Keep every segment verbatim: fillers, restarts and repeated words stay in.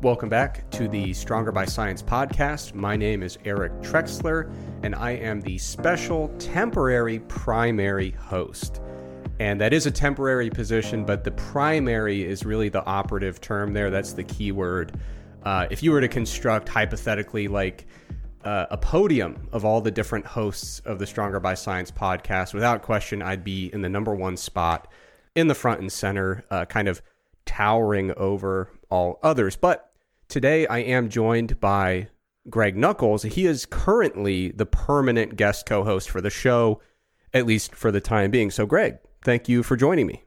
Welcome back to the Stronger by Science podcast. My name is Eric Trexler, and I am the special temporary primary host. And that is a temporary position, but the primary is really the operative term there. That's the key word. Uh, if you were to construct hypothetically like uh, a podium of all the different hosts of the Stronger by Science podcast, without question, I'd be in the number one spot in the front and center, uh, kind of towering over all others. But today I am joined by Greg Nuckols. He is currently the permanent guest co-host for the show, at least for the time being. So Greg, thank you for joining me.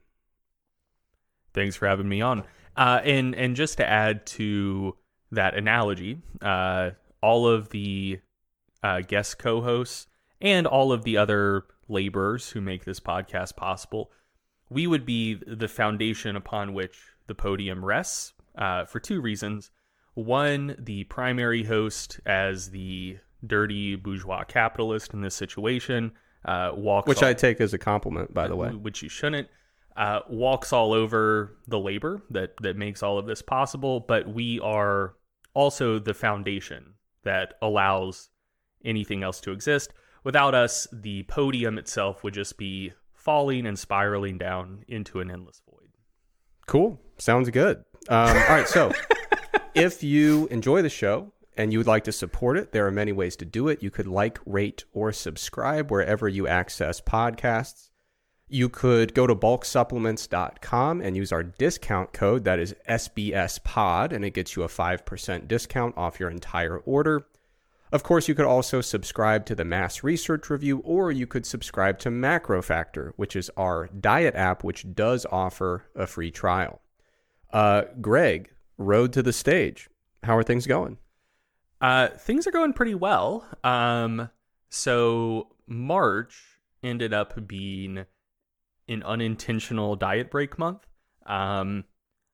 Thanks for having me on. Uh, and, and just to add to that analogy, uh, all of the uh, guest co-hosts and all of the other laborers who make this podcast possible, we would be the foundation upon which the podium rests uh, for two reasons. One, the primary host, as the dirty bourgeois capitalist in this situation, uh, walks... Which all, I take as a compliment, by the way. Which you shouldn't. Uh, walks all over the labor that, that makes all of this possible, but we are also the foundation that allows anything else to exist. Without us, the podium itself would just be falling and spiraling down into an endless void. Cool. Sounds good. Um, all right, so... If you enjoy the show and you would like to support it, there are many ways to do it. You could like, rate, or subscribe wherever you access podcasts. You could go to bulk supplements dot com and use our discount code, that is S B S pod, and it gets you a five percent discount off your entire order. Of course, you could also subscribe to the Mass Research Review, or you could subscribe to Macro Factor, which is our diet app, which does offer a free trial. Uh, Greg, road to the stage. How are things going? Uh, things are going pretty well. Um, so March ended up being an unintentional diet break month. Um,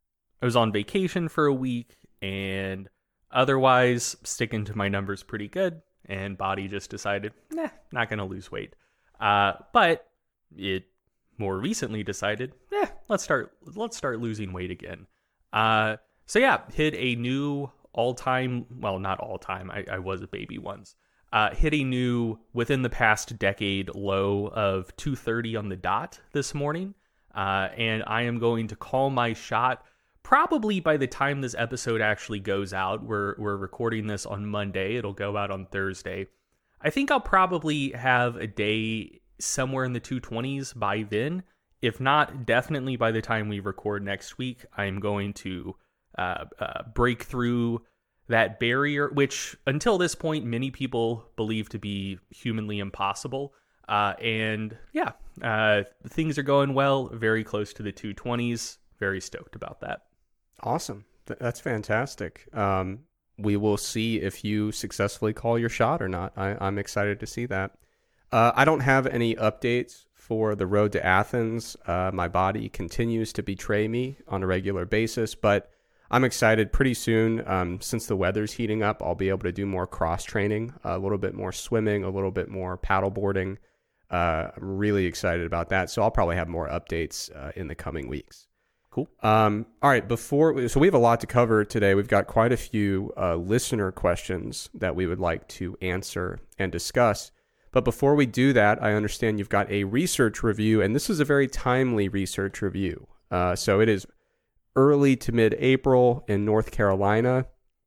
I was on vacation for a week and otherwise sticking to my numbers pretty good. And body just decided, nah, not going to lose weight. Uh, but it more recently decided, eh, let's start, let's start losing weight again. Uh, So yeah, hit a new all-time, well, not all-time, I, I was a baby once, uh, hit a new, within the past decade, low of two thirty on the dot this morning, uh, and I am going to call my shot probably by the time this episode actually goes out. We're, we're recording this on Monday, it'll go out on Thursday. I think I'll probably have a day somewhere in the two twenties by then. If not, definitely by the time we record next week, I'm going to Uh, uh, break through that barrier, which until this point many people believe to be humanly impossible. Uh, and yeah, uh, things are going well, very close to the two twenties. Very stoked about that. Awesome. Th- that's fantastic. Um, we will see if you successfully call your shot or not. I- I'm excited to see that. Uh, I don't have any updates for the road to Athens. Uh, my body continues to betray me on a regular basis, but I'm excited. Pretty soon, um, since the weather's heating up, I'll be able to do more cross training, a little bit more swimming, a little bit more paddleboarding. Uh, I'm really excited about that. So I'll probably have more updates uh, in the coming weeks. Cool. Um, all right. Before, so we have a lot to cover today. We've got quite a few uh, listener questions that we would like to answer and discuss. But before we do that, I understand you've got a research review, and this is a very timely research review. Uh, so it is early to mid-April in North Carolina.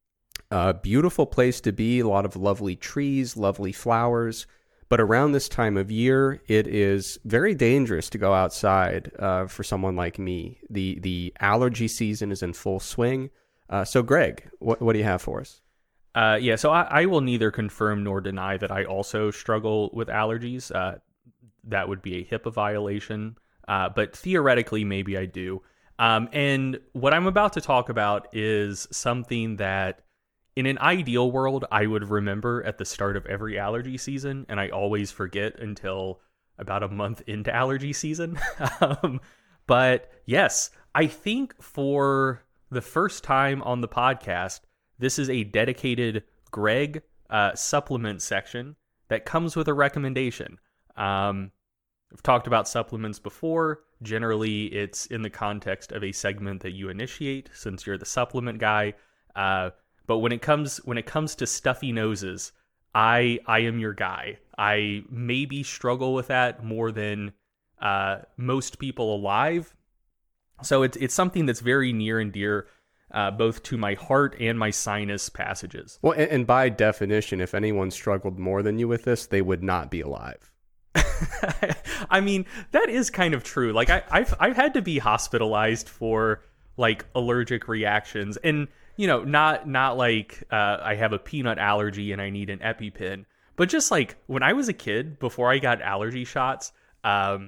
Uh, beautiful place to be, a lot of lovely trees, lovely flowers. But around this time of year, it is very dangerous to go outside uh, for someone like me. The the allergy season is in full swing. Uh, so Greg, what, what do you have for us? Uh, yeah, so I, I will neither confirm nor deny that I also struggle with allergies. Uh, that would be a HIPAA violation. Uh, but theoretically, maybe I do. Um, and what I'm about to talk about is something that in an ideal world, I would remember at the start of every allergy season, and I always forget until about a month into allergy season. um, but yes, I think for the first time on the podcast, this is a dedicated Greg uh, supplement section that comes with a recommendation. Um, I've talked about supplements before. Generally, it's in the context of a segment that you initiate, since you're the supplement guy. Uh, but when it comes when it comes to stuffy noses, I I am your guy. I maybe struggle with that more than uh, most people alive. So it's it's something that's very near and dear, uh, both to my heart and my sinus passages. Well, and, and by definition, if anyone struggled more than you with this, they would not be alive. I mean, that is kind of true. Like I, I've I've had to be hospitalized for like allergic reactions, and you know, not not like uh, I have a peanut allergy and I need an EpiPen, but just like when I was a kid, before I got allergy shots, um,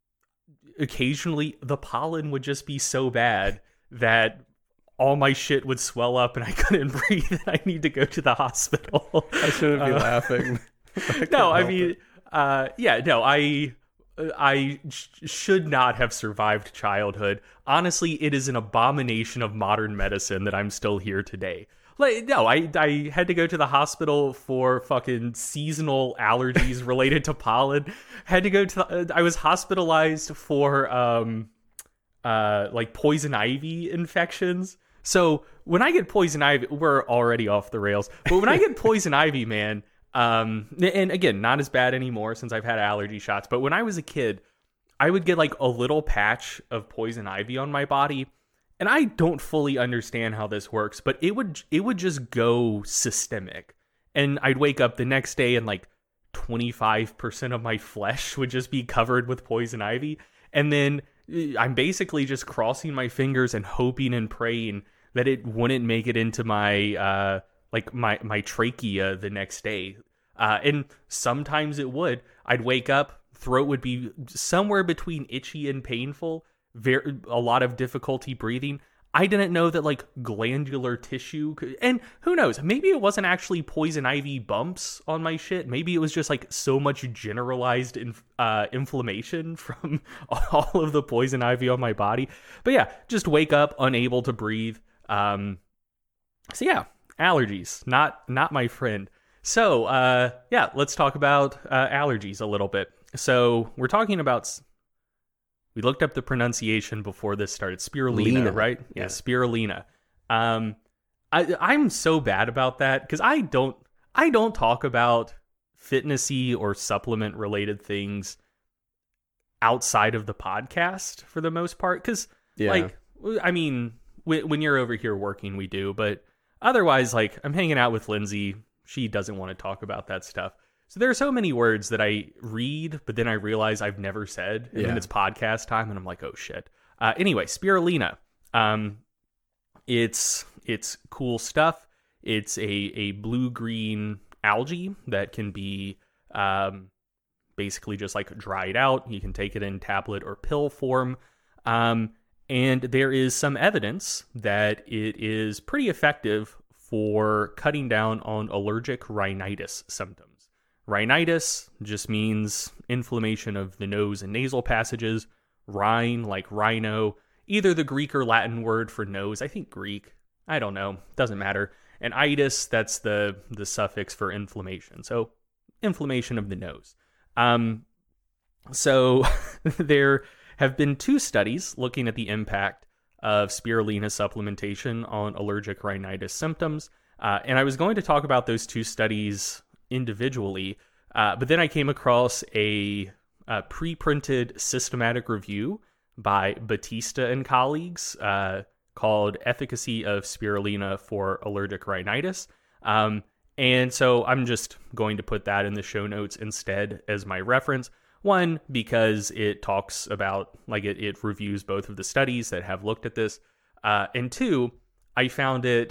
occasionally the pollen would just be so bad that all my shit would swell up and I couldn't breathe and I need to go to the hospital. I shouldn't be uh, laughing. I no, I mean, it. uh, yeah, no, I, I sh- should not have survived childhood. Honestly, it is an abomination of modern medicine that I'm still here today. Like, no, I, I had to go to the hospital for fucking seasonal allergies related to pollen. Had to go to, the, I was hospitalized for, um, uh, like poison ivy infections. So when I get poison ivy, we're already off the rails. But when I get poison ivy, man, um, and again, not as bad anymore since I've had allergy shots. But when I was a kid, I would get like a little patch of poison ivy on my body. And I don't fully understand how this works, but it would it would just go systemic. And I'd wake up the next day and like twenty-five percent of my flesh would just be covered with poison ivy. And then I'm basically just crossing my fingers and hoping and praying that it wouldn't make it into my uh, like my, my trachea the next day. Uh, and sometimes it would. I'd wake up, throat would be somewhere between itchy and painful. Very a lot of difficulty breathing. I didn't know that like glandular tissue could, and who knows, maybe it wasn't actually poison ivy bumps on my shit. Maybe it was just like so much generalized inf- uh, inflammation from all of the poison ivy on my body. But yeah, just wake up unable to breathe. Um, so yeah, allergies, not not my friend. So uh, yeah, let's talk about uh, allergies a little bit. So we're talking about. We looked up the pronunciation before this started. Spirulina, Lina. right? Yeah, yeah, spirulina. Um, I, I'm so bad about that because I don't, I don't talk about fitnessy or supplement related things outside of the podcast for the most part. Because, yeah. like, I mean, w- when you're over here working, we do, but otherwise, like, I'm hanging out with Lindsay. She doesn't want to talk about that stuff. So there are so many words that I read, but then I realize I've never said, and yeah. then it's podcast time, and I'm like, oh shit. Uh, anyway, spirulina. Um, it's it's cool stuff. It's a a blue green algae that can be um, basically just like dried out. You can take it in tablet or pill form, um, and there is some evidence that it is pretty effective for cutting down on allergic rhinitis symptoms. Rhinitis just means inflammation of the nose and nasal passages. Rhine, like rhino, either the Greek or Latin word for nose. I think Greek. I don't know. Doesn't matter. And itis, that's the, the suffix for inflammation. So inflammation of the nose. Um, so there have been two studies looking at the impact of spirulina supplementation on allergic rhinitis symptoms. Uh, and I was going to talk about those two studies individually, uh, but then I came across a, a pre-printed systematic review by Batista and colleagues uh, called Efficacy of Spirulina for Allergic Rhinitis. Um, and so I'm just going to put that in the show notes instead as my reference. One, because it talks about, like it, it reviews both of the studies that have looked at this. Uh, and two, I found it,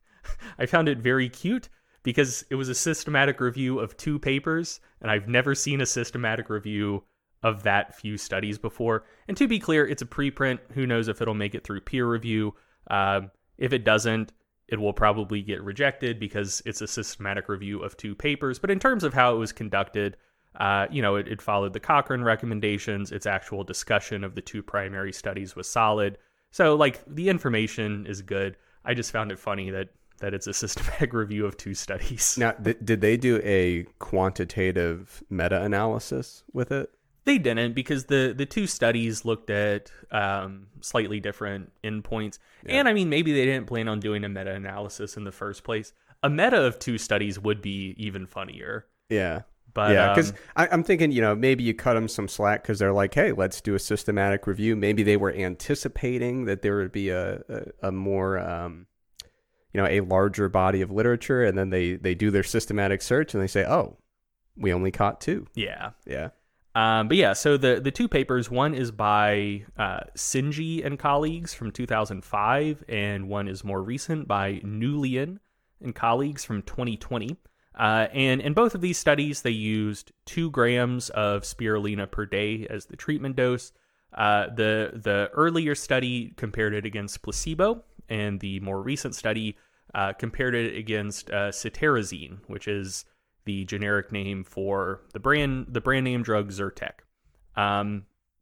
I found it very cute because it was a systematic review of two papers, and I've never seen a systematic review of that few studies before. And to be clear, it's a preprint. Who knows if it'll make it through peer review. Um, if it doesn't, it will probably get rejected because it's a systematic review of two papers. But in terms of how it was conducted, uh, you know, it, it followed the Cochrane recommendations. Its actual discussion of the two primary studies was solid. So, like, the information is good. I just found it funny that that it's a systematic review of two studies. Now, th- did they do a quantitative meta-analysis with it? They didn't, because the, the two studies looked at um, slightly different endpoints. Yeah. And I mean, maybe they didn't plan on doing a meta-analysis in the first place. A meta of two studies would be even funnier. Yeah. But, yeah, because um, I'm thinking, you know, maybe you cut them some slack because they're like, hey, let's do a systematic review. Maybe they were anticipating that there would be a, a, a more, um, you know, a larger body of literature. And then they, they do their systematic search and they say, oh, we only caught two. Yeah. Yeah. Um, but yeah, so the, the two papers, one is by uh, Sinji and colleagues from two thousand five, and one is more recent by Nulian and colleagues from twenty twenty. Uh, and in both of these studies, they used two grams of spirulina per day as the treatment dose. Uh, the the earlier study compared it against placebo, and the more recent study uh, compared it against uh, cetirizine, which is the generic name for the brand the brand name drug Zyrtec. Um,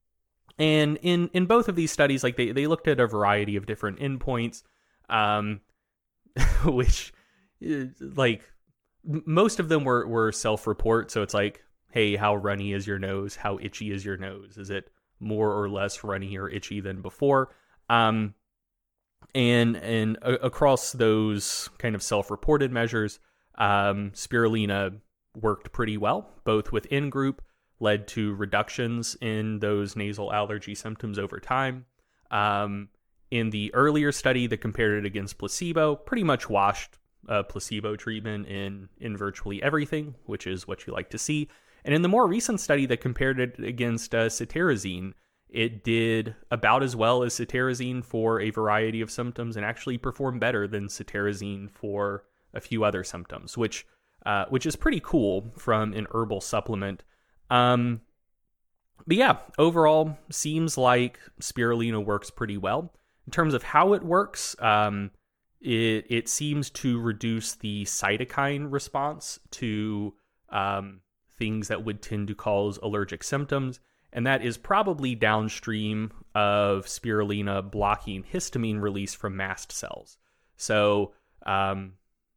and in in both of these studies, like they they looked at a variety of different endpoints, um, which like. Most of them were, were self-report, so it's like, hey, how runny is your nose? How itchy is your nose? Is it more or less runny or itchy than before? Um, and and a- across those kind of self-reported measures, um, spirulina worked pretty well, both within group, led to reductions in those nasal allergy symptoms over time. Um, in the earlier study that compared it against placebo, pretty much washed Uh, placebo treatment in in virtually everything, which is what you like to see. And in the more recent study that compared it against uh, cetirizine, it did about as well as cetirizine for a variety of symptoms, and actually performed better than cetirizine for a few other symptoms, which uh, which is pretty cool from an herbal supplement. Um, but yeah, overall, seems like spirulina works pretty well. In terms of how it works, um, It it seems to reduce the cytokine response to um, things that would tend to cause allergic symptoms, and that is probably downstream of spirulina blocking histamine release from mast cells. So, um,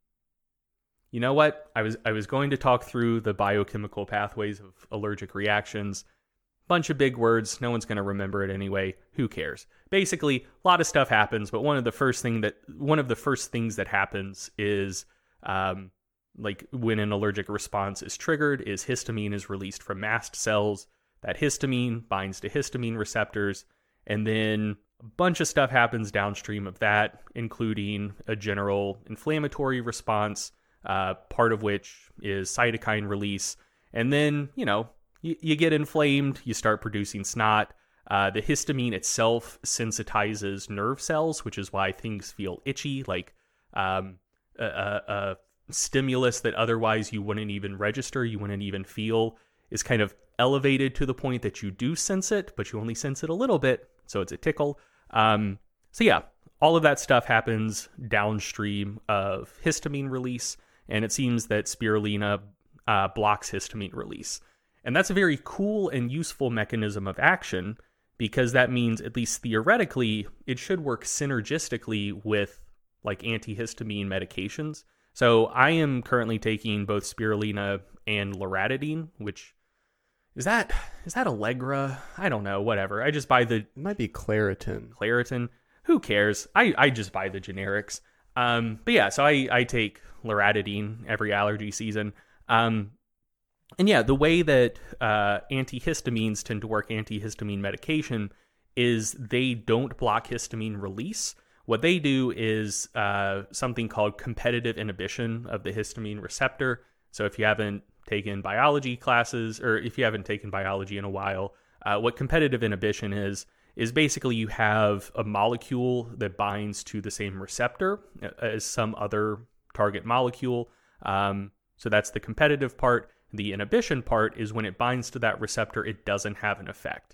you know what? I was I was going to talk through the biochemical pathways of allergic reactions. Bunch of big words. No one's going to remember it anyway. Who cares? Basically, a lot of stuff happens, but one of the first thing that one of the first things that happens is, um, like when an allergic response is triggered, is histamine is released from mast cells. That histamine binds to histamine receptors, and then a bunch of stuff happens downstream of that, including a general inflammatory response, uh, part of which is cytokine release, and then you know. You, you get inflamed, you start producing snot. Uh, the histamine itself sensitizes nerve cells, which is why things feel itchy, like um, a, a, a stimulus that otherwise you wouldn't even register, you wouldn't even feel, is kind of elevated to the point that you do sense it, but you only sense it a little bit, so it's a tickle. Um, so yeah, all of that stuff happens downstream of histamine release, and it seems that spirulina uh, blocks histamine release. And that's a very cool and useful mechanism of action, because that means, at least theoretically, it should work synergistically with like antihistamine medications. So I am currently taking both spirulina and loratadine, which is that is that Allegra? I don't know, whatever. I just buy the It might be Claritin. Claritin. Who cares? I, I just buy the generics. Um, but yeah, so I, I take loratadine every allergy season. Um, And yeah, the way that uh, antihistamines tend to work, antihistamine medication, is they don't block histamine release. What they do is uh, something called competitive inhibition of the histamine receptor. So if you haven't taken biology classes, or if you haven't taken biology in a while, uh, what competitive inhibition is, is basically you have a molecule that binds to the same receptor as some other target molecule. Um, so that's the competitive part. The inhibition part is when it binds to that receptor, it doesn't have an effect.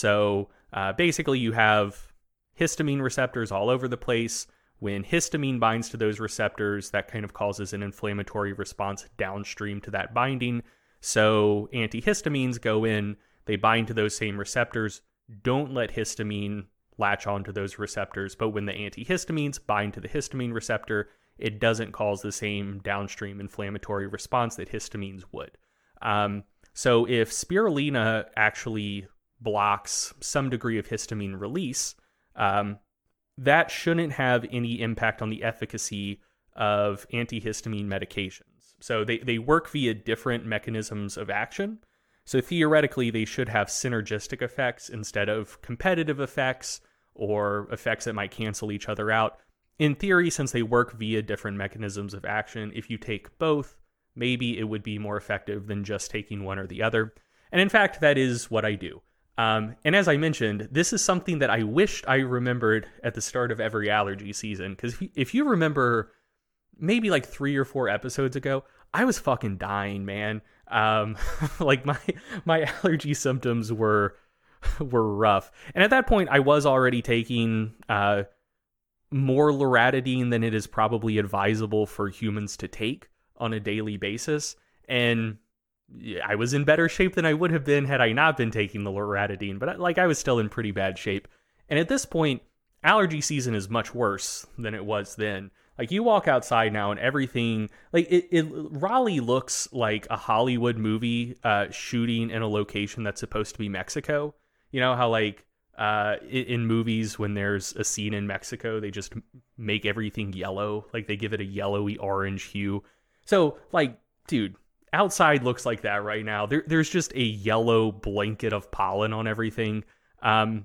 So uh, basically you have histamine receptors all over the place. When histamine binds to those receptors, that kind of causes an inflammatory response downstream to that binding. So antihistamines go in, they bind to those same receptors, don't let histamine latch onto those receptors. But when the antihistamines bind to the histamine receptor, it doesn't cause the same downstream inflammatory response that histamines would. Um, So if spirulina actually blocks some degree of histamine release, um, that shouldn't have any impact on the efficacy of antihistamine medications. So they, they work via different mechanisms of action. So theoretically, they should have synergistic effects instead of competitive effects or effects that might cancel each other out. In theory, since they work via different mechanisms of action, if you take both, maybe it would be more effective than just taking one or the other. And in fact, that is what I do. Um, and as I mentioned, this is something that I wished I remembered at the start of every allergy season. Because if, if you remember, maybe like three or four episodes ago, I was fucking dying, man. Um, like my my allergy symptoms were were rough. And at that point, I was already taking uh, more loratadine than it is probably advisable for humans to take on a daily basis. And I was in better shape than I would have been had I not been taking the loratadine, but like I was still in pretty bad shape. And at this point, allergy season is much worse than it was then. Like you walk outside now and everything, like it, it Raleigh looks like a Hollywood movie uh, shooting in a location that's supposed to be Mexico. You know how like uh, in, in movies when there's a scene in Mexico, they just make everything yellow, like they give it a yellowy orange hue. So like, dude, outside looks like that right now. There, there's just a yellow blanket of pollen on everything. Um,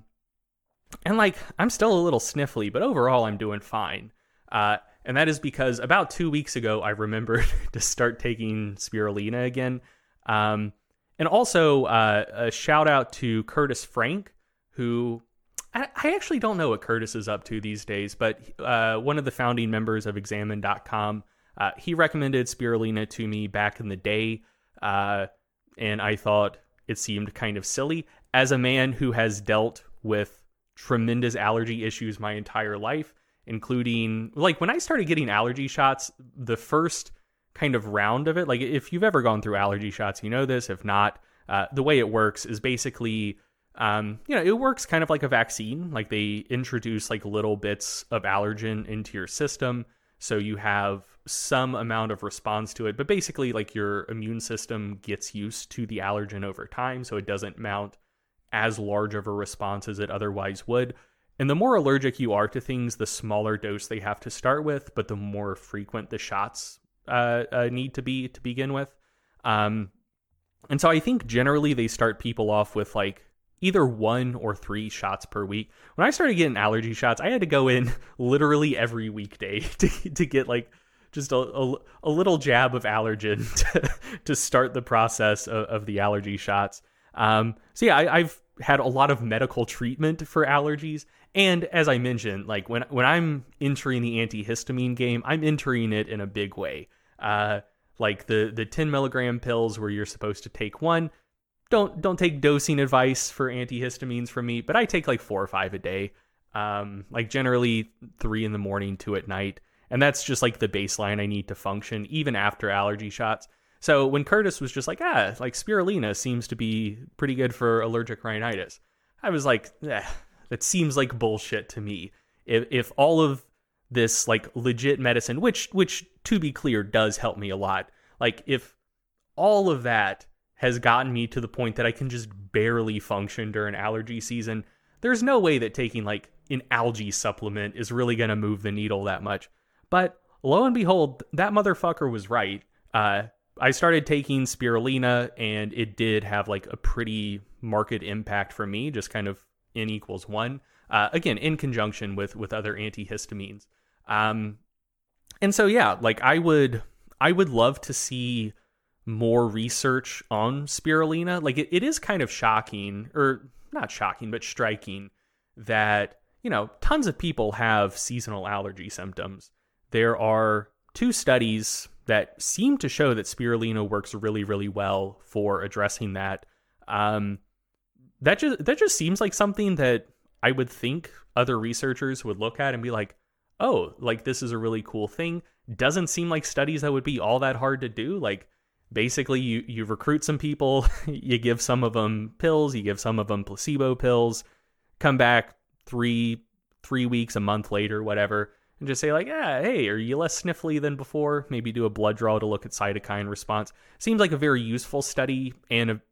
and like, I'm still a little sniffly, but overall I'm doing fine. Uh, and that is because about two weeks ago, I remembered to start taking spirulina again. Um, and also uh, a shout out to Curtis Frank, who I, I actually don't know what Curtis is up to these days, but uh, one of the founding members of examine dot com. Uh, he recommended spirulina to me back in the day, uh, and I thought it seemed kind of silly. As a man who has dealt with tremendous allergy issues my entire life, including, like, when I started getting allergy shots, the first kind of round of it, like, if you've ever gone through allergy shots, you know this. If not, uh, the way it works is basically, um, you know, it works kind of like a vaccine. Like, they introduce, like, little bits of allergen into your system, so you have some amount of response to it, but basically like your immune system gets used to the allergen over time, so it doesn't mount as large of a response as it otherwise would. And the more allergic you are to things, the smaller dose they have to start with, but the more frequent the shots uh, uh, need to be to begin with. Um, and so I think generally they start people off with like either one or three shots per week. When I started getting allergy shots, I had to go in literally every weekday to to get like just a, a, a little jab of allergen to, to start the process of, of the allergy shots. Um, so yeah, I, I've had a lot of medical treatment for allergies. And as I mentioned, like when, when I'm entering the antihistamine game, I'm entering it in a big way. Uh, like the, the ten milligram pills where you're supposed to take one, don't, don't take dosing advice for antihistamines from me, but I take like four or five a day. Um, like generally three in the morning, two at night. And that's just like the baseline I need to function even after allergy shots. So when Curtis was just like, ah, like spirulina seems to be pretty good for allergic rhinitis, I was like, eh, that seems like bullshit to me. If if all of this like legit medicine, which which to be clear does help me a lot, like if all of that has gotten me to the point that I can just barely function during allergy season, there's no way that taking like an algae supplement is really going to move the needle that much. But lo and behold, that motherfucker was right. Uh, I started taking spirulina, and it did have like a pretty marked impact for me, just kind of N equals one. Uh, again, in conjunction with with other antihistamines. Um, and so yeah, like I would I would love to see more research on spirulina. Like it, it is kind of shocking, or not shocking, but striking that, you know, tons of people have seasonal allergy symptoms. There are two studies that seem to show that spirulina works really, really well for addressing that. Um, that just that just seems like something that I would think other researchers would look at and be like, oh, like this is a really cool thing. Doesn't seem like studies that would be all that hard to do. Like basically you, you recruit some people, you give some of them pills, you give some of them placebo pills, come back three, three weeks, a month later, whatever, and just say like, yeah, hey, are you less sniffly than before? Maybe do a blood draw to look at cytokine response. Seems like a very useful study and a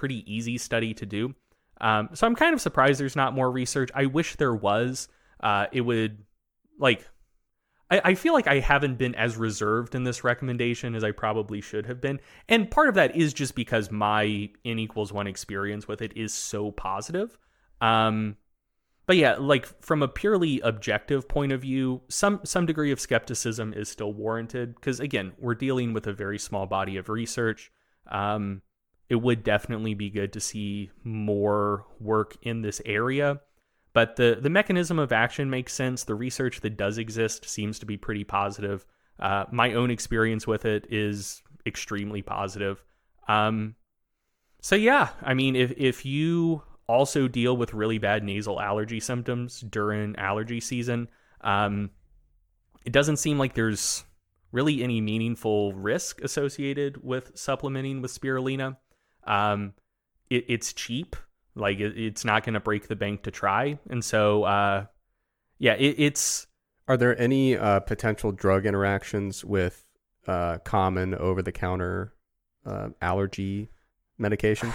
pretty easy study to do. Um, so I'm kind of surprised there's not more research. I wish there was. Uh, it would, like, I, I feel like I haven't been as reserved in this recommendation as I probably should have been. And part of that is just because my N equals one experience with it is so positive. Um, but yeah, like from a purely objective point of view, some, some degree of skepticism is still warranted. Because again, we're dealing with a very small body of research. Um, it would definitely be good to see more work in this area. But the, the mechanism of action makes sense. The research that does exist seems to be pretty positive. Uh, my own experience with it is extremely positive. Um, so yeah, I mean, if, if you also deal with really bad nasal allergy symptoms during allergy season, um, it doesn't seem like there's really any meaningful risk associated with supplementing with spirulina. Um, it, it's cheap. Like, it, it's not going to break the bank to try. And so, uh, yeah, it, it's... Are there any uh, potential drug interactions with uh, common over-the-counter uh, allergy medications?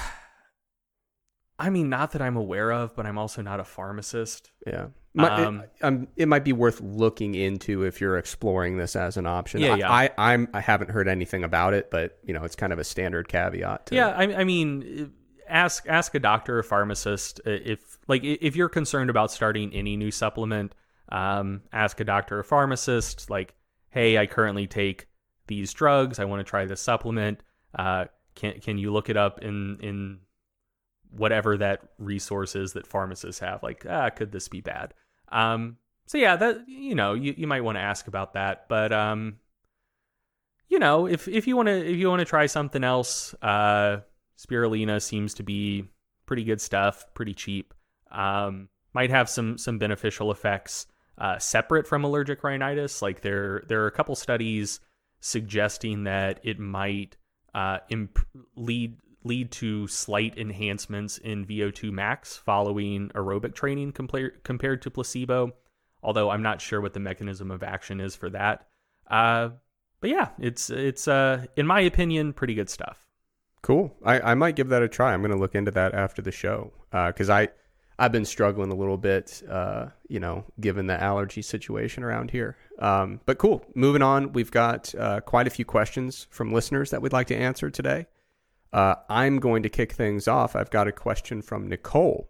I mean, not that I'm aware of, but I'm also not a pharmacist. Yeah. My, um, it, um, it might be worth looking into if you're exploring this as an option. Yeah, I, yeah. I, I'm, I haven't heard anything about it, but, you know, it's kind of a standard caveat. To yeah, I, I mean... Ask ask a doctor or pharmacist if like if you're concerned about starting any new supplement. Um, ask a doctor or pharmacist like, hey, I currently take these drugs. I want to try this supplement. Uh, can can you look it up in in whatever that resource is that pharmacists have? Like, ah, could this be bad? Um, so yeah, that you know you, you might want to ask about that. But um, you know, if if you want to if you want to try something else, uh. Spirulina seems to be pretty good stuff, pretty cheap. Um, might have some some beneficial effects uh, separate from allergic rhinitis. Like there there are a couple studies suggesting that it might uh, imp- lead lead to slight enhancements in V O two max following aerobic training compar- compared to placebo. Although I'm not sure what the mechanism of action is for that. Uh, but yeah, it's it's uh, in my opinion pretty good stuff. Cool. I, I might give that a try. I'm going to look into that after the show because uh, I, I've been struggling a little bit, uh, you know, given the allergy situation around here. Um, but cool. Moving on, we've got uh, quite a few questions from listeners that we'd like to answer today. Uh, I'm going to kick things off. I've got a question from Nicole.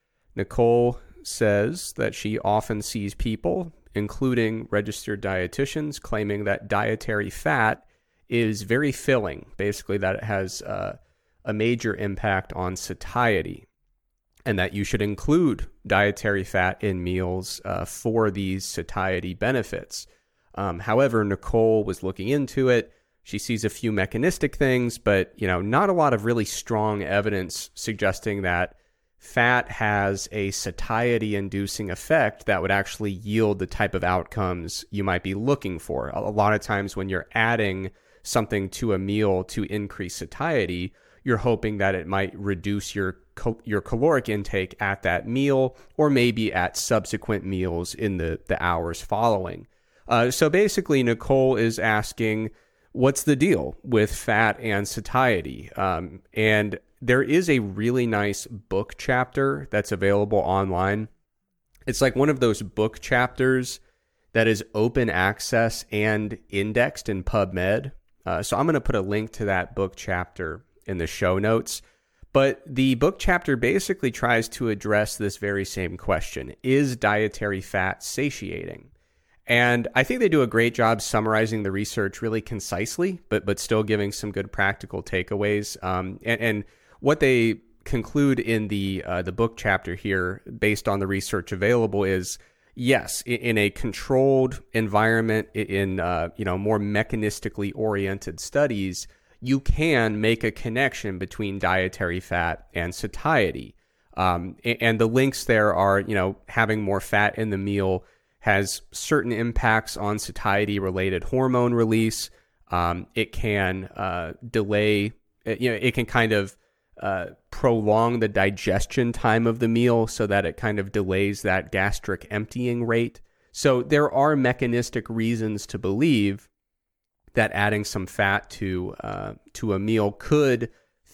Nicole says that she often sees people, including registered dietitians, claiming that dietary fat is very filling, basically that it has uh, a major impact on satiety, and that you should include dietary fat in meals uh, for these satiety benefits. Um, however, Nicole was looking into it. She sees a few mechanistic things, but you know, not a lot of really strong evidence suggesting that fat has a satiety-inducing effect that would actually yield the type of outcomes you might be looking for. A lot of times when you're adding something to a meal to increase satiety, you're hoping that it might reduce your cal- your caloric intake at that meal or maybe at subsequent meals in the, the hours following. Uh, so basically, Nicole is asking, what's the deal with fat and satiety? Um, and there is a really nice book chapter that's available online. It's like one of those book chapters that is open access and indexed in PubMed. Uh, so I'm going to put a link to that book chapter in the show notes. But the book chapter basically tries to address this very same question. Is dietary fat satiating? And I think they do a great job summarizing the research really concisely, but but still giving some good practical takeaways. Um, and, and what they conclude in the uh, the book chapter here, based on the research available, is yes, in a controlled environment, in uh, you know more mechanistically oriented studies, you can make a connection between dietary fat and satiety. Um, and the links there are, you know, having more fat in the meal has certain impacts on satiety-related hormone release. Um, it can uh, delay, you know, it can kind of Uh, prolong the digestion time of the meal so that it kind of delays that gastric emptying rate. So there are mechanistic reasons to believe that adding some fat to uh, to a meal could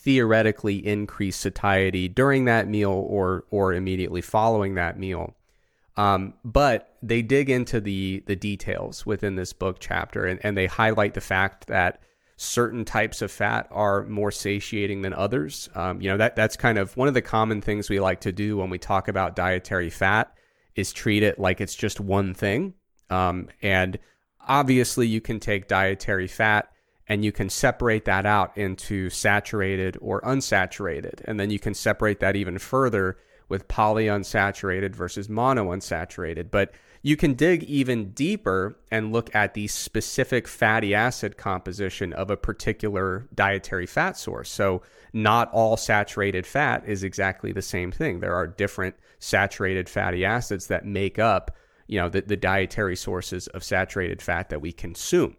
theoretically increase satiety during that meal or or immediately following that meal. Um, but they dig into the the details within this book chapter, and, and they highlight the fact that certain types of fat are more satiating than others. Um, you know, that that's kind of one of the common things we like to do when we talk about dietary fat is treat it like it's just one thing. Um, and obviously you can take dietary fat and you can separate that out into saturated or unsaturated. And then you can separate that even further with polyunsaturated versus monounsaturated. But you can dig even deeper and look at the specific fatty acid composition of a particular dietary fat source. So not all saturated fat is exactly the same thing. There are different saturated fatty acids that make up, you know, the, the dietary sources of saturated fat that we consume.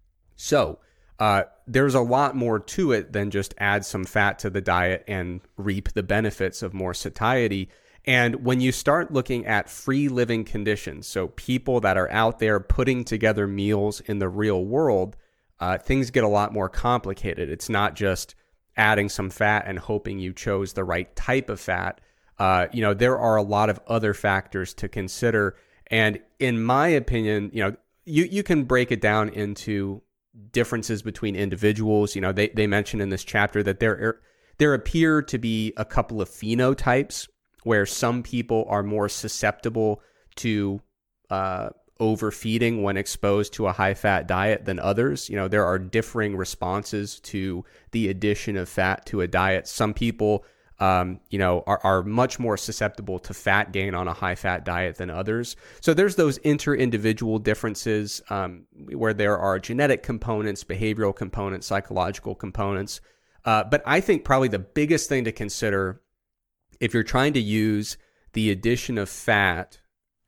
So uh, there's a lot more to it than just add some fat to the diet and reap the benefits of more satiety. And when you start looking at free living conditions, so people that are out there putting together meals in the real world, uh, things get a lot more complicated. It's not just adding some fat and hoping you chose the right type of fat. Uh, you know, there are a lot of other factors to consider. And in my opinion, you know, you, you can break it down into differences between individuals. You know, they, they mention in this chapter that there, there appear to be a couple of phenotypes where some people are more susceptible to uh, overfeeding when exposed to a high-fat diet than others. You know, there are differing responses to the addition of fat to a diet. Some people, um, you know, are, are much more susceptible to fat gain on a high-fat diet than others. So there's those inter-individual differences um, where there are genetic components, behavioral components, psychological components. Uh, but I think probably the biggest thing to consider if you're trying to use the addition of fat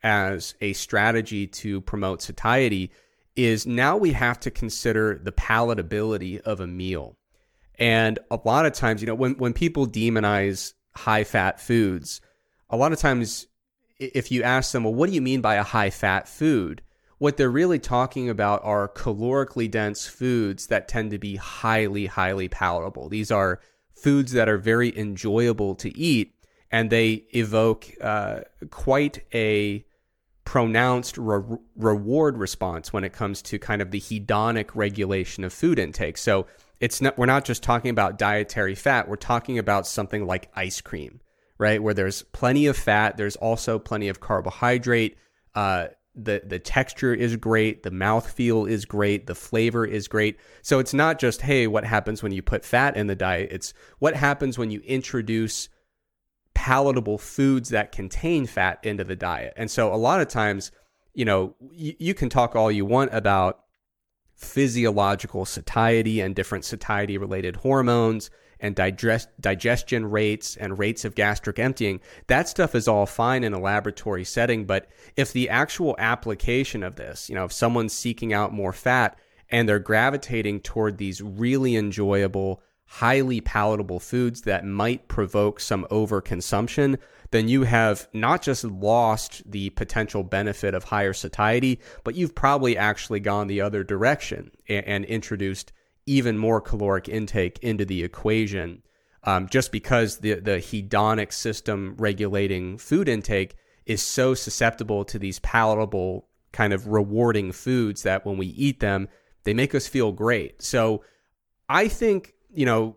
as a strategy to promote satiety is now we have to consider the palatability of a meal. And a lot of times, you know, when, when people demonize high-fat foods, a lot of times if you ask them, well, what do you mean by a high-fat food? What they're really talking about are calorically dense foods that tend to be highly, highly palatable. These are foods that are very enjoyable to eat, and they evoke uh, quite a pronounced re- reward response when it comes to kind of the hedonic regulation of food intake. So it's not, we're not just talking about dietary fat, we're talking about something like ice cream, right? Where there's plenty of fat, there's also plenty of carbohydrate, uh, the the texture is great, the mouthfeel is great, the flavor is great. So it's not just, hey, what happens when you put fat in the diet? It's what happens when you introduce palatable foods that contain fat into the diet. And so a lot of times, you know, you, you can talk all you want about physiological satiety and different satiety related hormones and digest, digestion rates and rates of gastric emptying. That stuff is all fine in a laboratory setting. But if the actual application of this, you know, if someone's seeking out more fat and they're gravitating toward these really enjoyable, highly palatable foods that might provoke some overconsumption, then you have not just lost the potential benefit of higher satiety, but you've probably actually gone the other direction and, and introduced even more caloric intake into the equation, um, just because the, the hedonic system regulating food intake is so susceptible to these palatable kind of rewarding foods that when we eat them, they make us feel great. So I think, you know,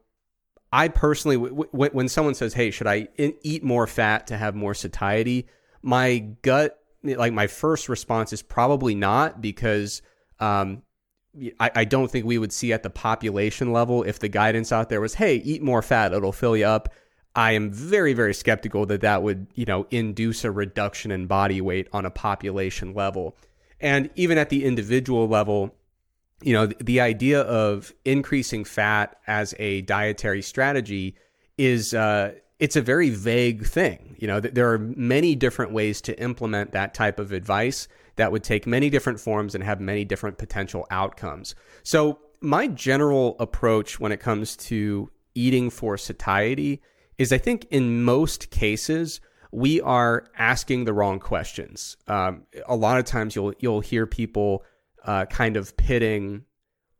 I personally, w- w- when someone says, hey, should I in- eat more fat to have more satiety? My gut, like my first response is probably not, because um, I, I don't think we would see at the population level if the guidance out there was, hey, eat more fat, it'll fill you up. I am very, very skeptical that that would, you know, induce a reduction in body weight on a population level. And even at the individual level, you know, the, the idea of increasing fat as a dietary strategy is, uh, it's a very vague thing. You know, th- there are many different ways to implement that type of advice that would take many different forms and have many different potential outcomes. So my general approach when it comes to eating for satiety is, I think in most cases, we are asking the wrong questions. Um, a lot of times you'll you'll hear people uh, kind of pitting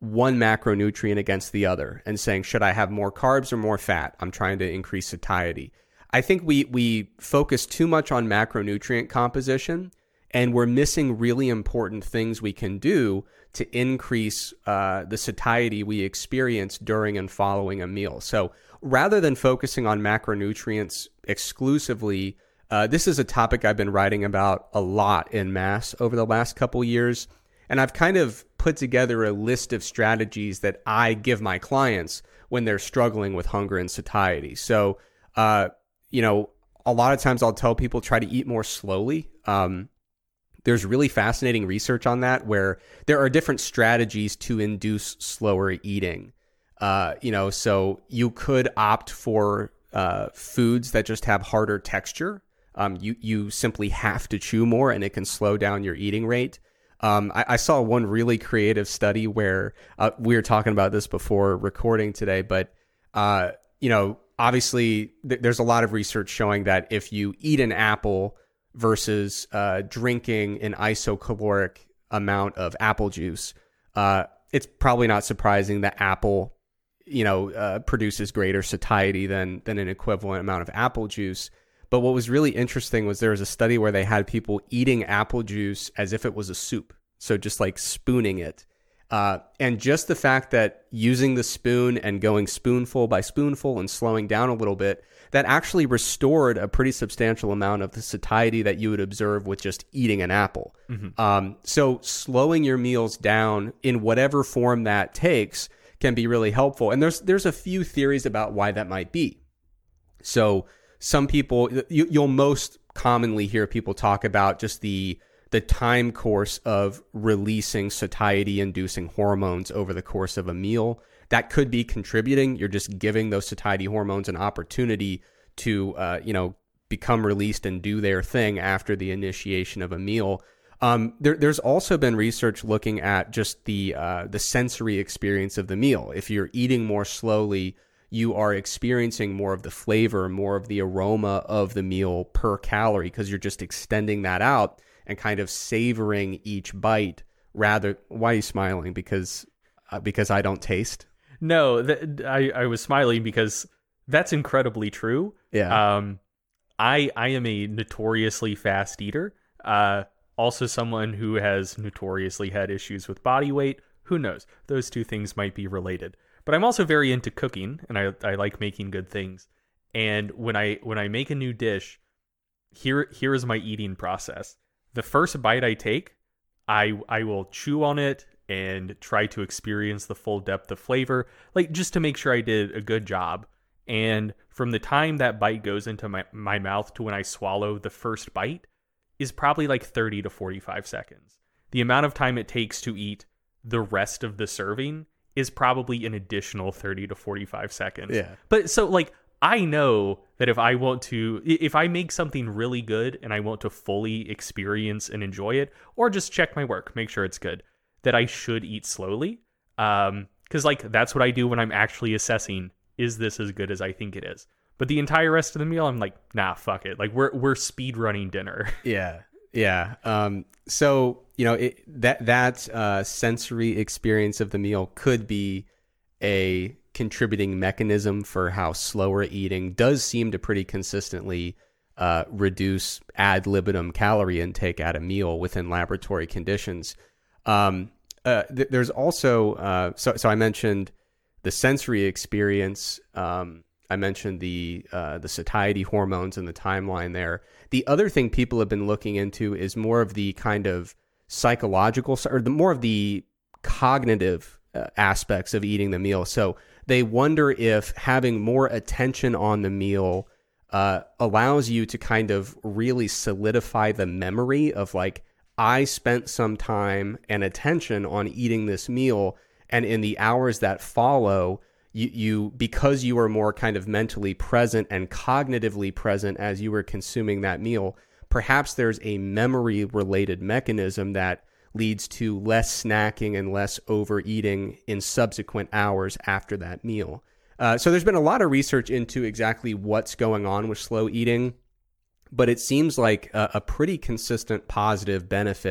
one macronutrient against the other and saying, should I have more carbs or more fat? I'm trying to increase satiety. I think we we focus too much on macronutrient composition, and we're missing really important things we can do to increase uh, the satiety we experience during and following a meal. So rather than focusing on macronutrients exclusively, uh, this is a topic I've been writing about a lot in mass over the last couple years. And I've kind of put together a list of strategies that I give my clients when they're struggling with hunger and satiety. So, uh, you know, a lot of times I'll tell people try to eat more slowly. Um, there's really fascinating research on that where there are different strategies to induce slower eating. Uh, you know, so you could opt for uh, foods that just have harder texture. Um, you, you simply have to chew more and it can slow down your eating rate. Um, I, I saw one really creative study where uh, we were talking about this before recording today, but, uh, you know, obviously th- there's a lot of research showing that if you eat an apple versus uh, drinking an isocaloric amount of apple juice, uh, it's probably not surprising that apple, you know, uh, produces greater satiety than than an equivalent amount of apple juice. But what was really interesting was there was a study where they had people eating apple juice as if it was a soup. So just like spooning it. Uh, and just the fact that using the spoon and going spoonful by spoonful and slowing down a little bit, that actually restored a pretty substantial amount of the satiety that you would observe with just eating an apple. Mm-hmm. Um, so slowing your meals down in whatever form that takes can be really helpful. And there's there's a few theories about why that might be. So some people, you, you'll most commonly hear people talk about just the the time course of releasing satiety-inducing hormones over the course of a meal. That could be contributing. You're just giving those satiety hormones an opportunity to, uh, you know, become released and do their thing after the initiation of a meal. Um, there, there's also been research looking at just the uh, the sensory experience of the meal. If you're eating more slowly, you are experiencing more of the flavor, more of the aroma of the meal per calorie because you're just extending that out and kind of savoring each bite rather. Why are you smiling? Because uh, because I don't taste? No, th- I, I was smiling because that's incredibly true. Yeah. Um, I I am a notoriously fast eater. Uh, also someone who has notoriously had issues with body weight. Who knows? Those two things might be related. But I'm also very into cooking, and I I like making good things. And when I when I make a new dish, here here is my eating process. The first bite I take, I I will chew on it and try to experience the full depth of flavor, like just to make sure I did a good job. And from the time that bite goes into my, my mouth to when I swallow the first bite is probably like thirty to forty-five seconds. The amount of time it takes to eat the rest of the serving is probably an additional thirty to forty-five seconds. Yeah. But so like, I know that if I want to, if I make something really good and I want to fully experience and enjoy it, or just check my work, make sure it's good, that I should eat slowly. Um, cause like, that's what I do when I'm actually assessing, is this as good as I think it is? But the entire rest of the meal, I'm like, nah, fuck it. Like we're, we're speed running dinner. Yeah. Yeah. Um, so, you know, it, that, that, uh, sensory experience of the meal could be a contributing mechanism for how slower eating does seem to pretty consistently uh, reduce ad libitum calorie intake at a meal within laboratory conditions. Um, uh, th- there's also, uh, so, so I mentioned the sensory experience. Um, I mentioned the uh, the satiety hormones and the timeline there. The other thing people have been looking into is more of the kind of psychological, or the more of the cognitive uh, aspects of eating the meal. So they wonder if having more attention on the meal uh, allows you to kind of really solidify the memory of like, I spent some time and attention on eating this meal, and in the hours that follow, you, you because you were more kind of mentally present and cognitively present as you were consuming that meal, perhaps there's a memory-related mechanism that leads to less snacking and less overeating in subsequent hours after that meal. Uh, so there's been a lot of research into exactly what's going on with slow eating, but it seems like a, a pretty consistent positive benefit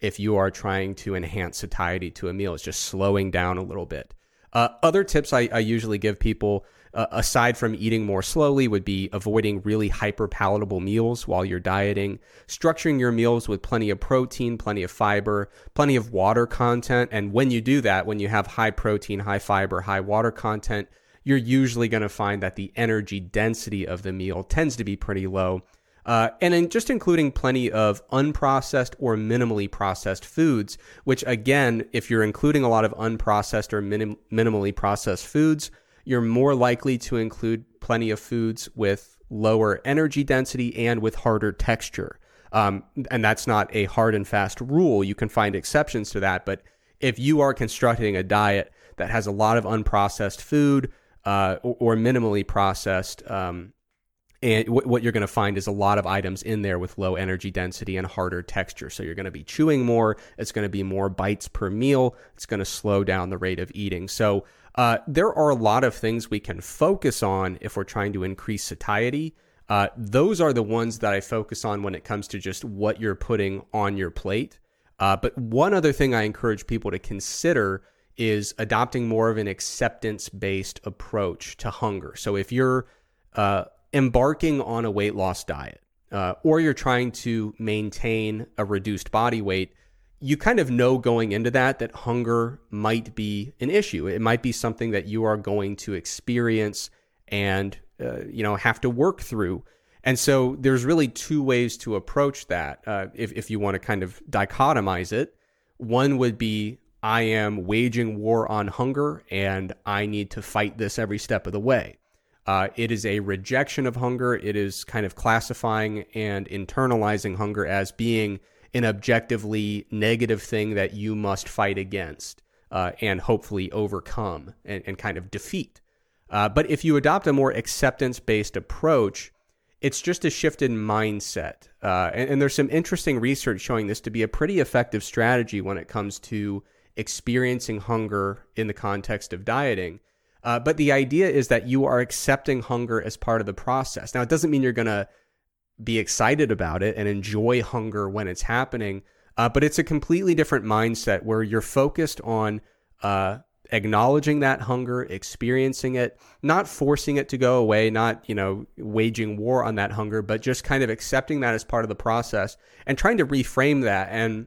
if you are trying to enhance satiety to a meal. It's just slowing down a little bit. Uh, other tips I, I usually give people, uh, aside from eating more slowly, would be avoiding really hyper-palatable meals while you're dieting, structuring your meals with plenty of protein, plenty of fiber, plenty of water content. And when you do that, when you have high protein, high fiber, high water content, you're usually going to find that the energy density of the meal tends to be pretty low. Uh, and then just including plenty of unprocessed or minimally processed foods, which again, if you're including a lot of unprocessed or minim- minimally processed foods, you're more likely to include plenty of foods with lower energy density and with harder texture. Um, and that's not a hard and fast rule. You can find exceptions to that. But if you are constructing a diet that has a lot of unprocessed food uh, or, or minimally processed, um, and w- what you're going to find is a lot of items in there with low energy density and harder texture. So you're going to be chewing more. It's going to be more bites per meal. It's going to slow down the rate of eating. So uh, there are a lot of things we can focus on if we're trying to increase satiety. Uh, those are the ones that I focus on when it comes to just what you're putting on your plate. Uh, but one other thing I encourage people to consider is adopting more of an acceptance-based approach to hunger. So if you're uh, embarking on a weight loss diet, uh, or you're trying to maintain a reduced body weight, you kind of know going into that that hunger might be an issue. It might be something that you are going to experience and uh, you know have to work through. And so there's really two ways to approach that. Uh, if if you want to kind of dichotomize it, one would be, I am waging war on hunger and I need to fight this every step of the way. Uh, it is a rejection of hunger. It is kind of classifying and internalizing hunger as being an objectively negative thing that you must fight against uh, and hopefully overcome and, and kind of defeat. Uh, but if you adopt a more acceptance-based approach, it's just a shift in mindset. Uh, and, and there's some interesting research showing this to be a pretty effective strategy when it comes to experiencing hunger in the context of dieting. Uh, but the idea is that you are accepting hunger as part of the process. Now, it doesn't mean you're going to be excited about it and enjoy hunger when it's happening, uh, but it's a completely different mindset where you're focused on uh, acknowledging that hunger, experiencing it, not forcing it to go away, not, you know, waging war on that hunger, but just kind of accepting that as part of the process and trying to reframe that. And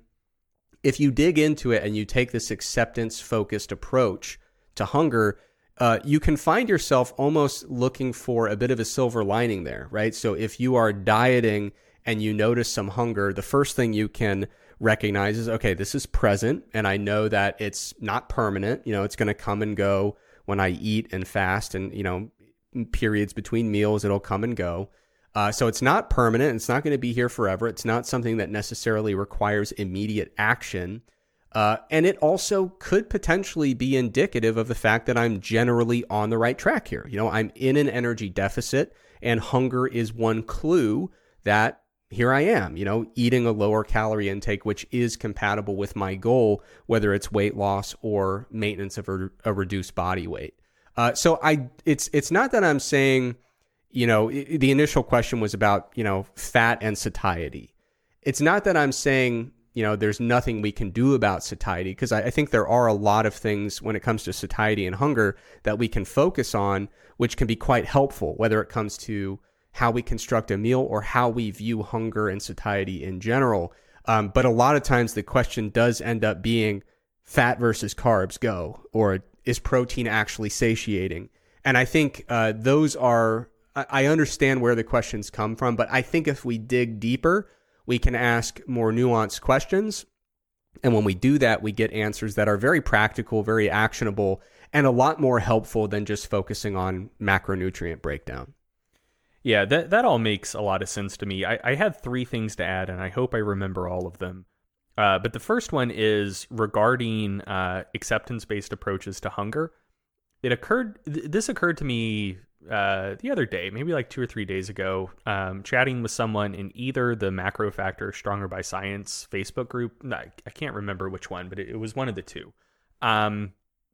if you dig into it and you take this acceptance-focused approach to hunger, Uh, you can find yourself almost looking for a bit of a silver lining there, right? So if you are dieting and you notice some hunger, the first thing you can recognize is, okay, this is present and I know that it's not permanent. You know, it's going to come and go when I eat and fast and, you know, periods between meals, it'll come and go. Uh, so it's not permanent. It's not going to be here forever. It's not something that necessarily requires immediate action. Uh, and it also could potentially be indicative of the fact that I'm generally on the right track here. You know, I'm in an energy deficit and hunger is one clue that here I am, you know, eating a lower calorie intake, which is compatible with my goal, whether it's weight loss or maintenance of a, a reduced body weight. Uh, so I, it's, it's not that I'm saying, you know, it, the initial question was about, you know, fat and satiety. It's not that I'm saying, you know, there's nothing we can do about satiety, because I, I think there are a lot of things when it comes to satiety and hunger that we can focus on, which can be quite helpful, whether it comes to how we construct a meal or how we view hunger and satiety in general. Um, but a lot of times the question does end up being fat versus carbs, go, or is protein actually satiating? And I think uh, those are, I understand where the questions come from, but I think if we dig deeper, we can ask more nuanced questions. And when we do that, we get answers that are very practical, very actionable, and a lot more helpful than just focusing on macronutrient breakdown. Yeah, that, that all makes a lot of sense to me. I, I had three things to add, and I hope I remember all of them. Uh, but the first one is regarding uh, acceptance-based approaches to hunger. It occurred. Th- this occurred to me uh, the other day, maybe like two or three days ago, um, chatting with someone in either the Macro Factor Stronger by Science Facebook group. No, I can't remember which one, but it, it was one of the two. Um,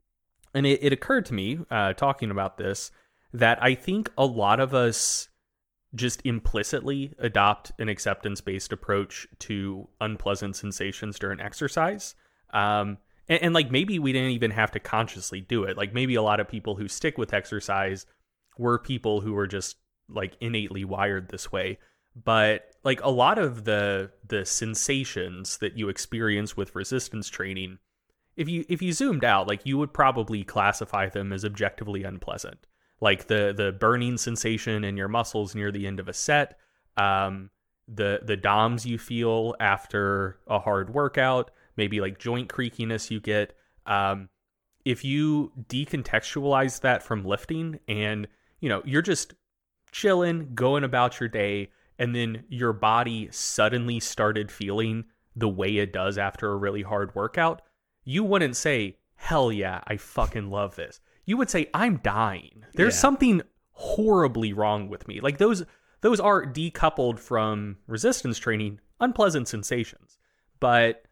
and it, it occurred to me, uh, talking about this, that I think a lot of us just implicitly adopt an acceptance-based approach to unpleasant sensations during exercise. Um, and, and like maybe we didn't even have to consciously do it. Like maybe a lot of people who stick with exercise were people who were just like innately wired this way. But like a lot of the the sensations that you experience with resistance training, if you if you zoomed out, like you would probably classify them as objectively unpleasant. Like the the burning sensation in your muscles near the end of a set, um, the the D O M S you feel after a hard workout, maybe like joint creakiness you get. Um, if you decontextualize that from lifting, and you know you're just chilling, going about your day, and then your body suddenly started feeling the way it does after a really hard workout, you wouldn't say, hell yeah, I fucking love this. You would say, I'm dying. There's Yeah. something horribly wrong with me. Like those those are decoupled from resistance training, unpleasant sensations. But,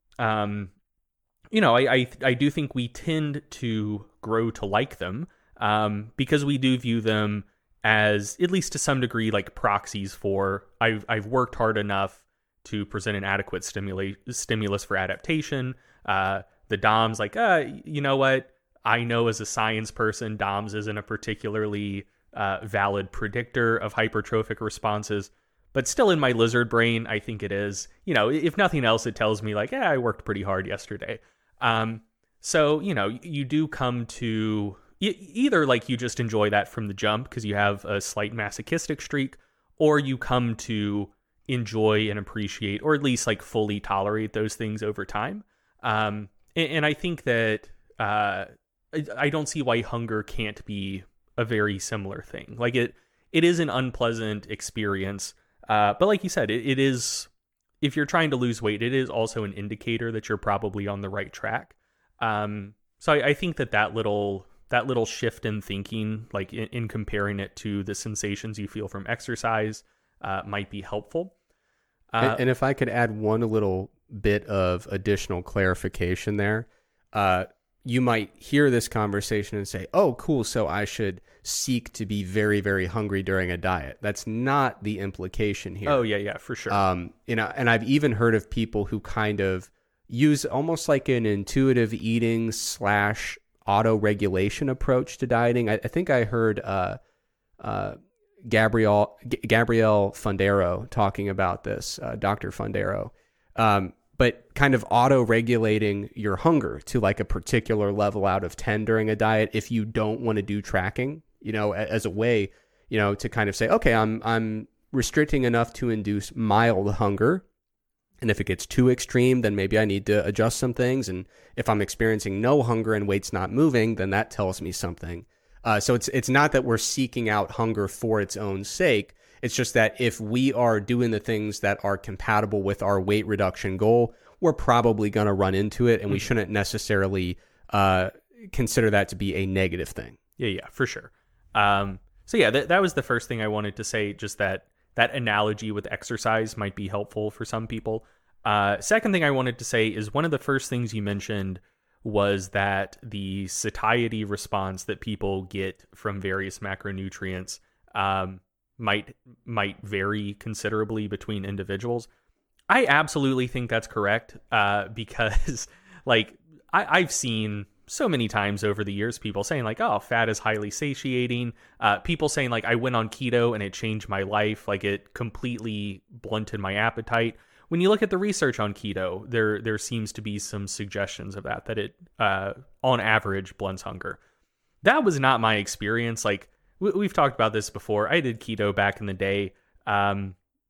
um, you know, I, I, I do think we tend to grow to like them um, because we do view them as, at least to some degree, like proxies for I've I've worked hard enough to present an adequate stimula- stimulus for adaptation. Uh, the D O M S, like, uh, you know what? I know as a science person, D O M S isn't a particularly uh, valid predictor of hypertrophic responses, but still in my lizard brain, I think it is. You know, if nothing else, it tells me like, yeah, I worked pretty hard yesterday. Um, so, you know, you do come to either like you just enjoy that from the jump because you have a slight masochistic streak, or you come to enjoy and appreciate, or at least like fully tolerate those things over time. Um, and, and I think that uh, I, I don't see why hunger can't be a very similar thing. Like it, it is an unpleasant experience. Uh, but like you said, it, it is, if you're trying to lose weight, it is also an indicator that you're probably on the right track. Um, so I, I think that that little that little shift in thinking, like in, in comparing it to the sensations you feel from exercise, uh, might be helpful. Uh, and, and if I could add one little bit of additional clarification there, uh, you might hear this conversation and say, oh, cool, so I should seek to be very, very hungry during a diet. That's not the implication here. Oh, yeah, yeah, for sure. Um, you know, and I've even heard of people who kind of use almost like an intuitive eating slash auto-regulation approach to dieting. I, I think I heard uh, uh, Gabrielle G- Gabrielle Fundero talking about this, uh, Doctor Fundero, um, but kind of auto-regulating your hunger to like a particular level out of ten during a diet if you don't want to do tracking, you know, as a way, you know, to kind of say, okay, I'm I'm restricting enough to induce mild hunger. And if it gets too extreme, then maybe I need to adjust some things. And if I'm experiencing no hunger and weight's not moving, then that tells me something. Uh, so it's it's not that we're seeking out hunger for its own sake. It's just that if we are doing the things that are compatible with our weight reduction goal, we're probably going to run into it. And we shouldn't necessarily uh, consider that to be a negative thing. Yeah, yeah, for sure. Um, so yeah, that that was the first thing I wanted to say, just that that analogy with exercise might be helpful for some people. Uh, second thing I wanted to say is one of the first things you mentioned was that the satiety response that people get from various macronutrients um, might might vary considerably between individuals. I absolutely think that's correct uh, because like I, I've seen so many times over the years people saying like, oh, fat is highly satiating. Uh, people saying like I went on keto and it changed my life. Like it completely blunted my appetite. When you look at the research on keto, there there seems to be some suggestions of that, that it uh, on average blunts hunger. That was not my experience. Like we, we've talked about this before. I did keto back in the day. Um,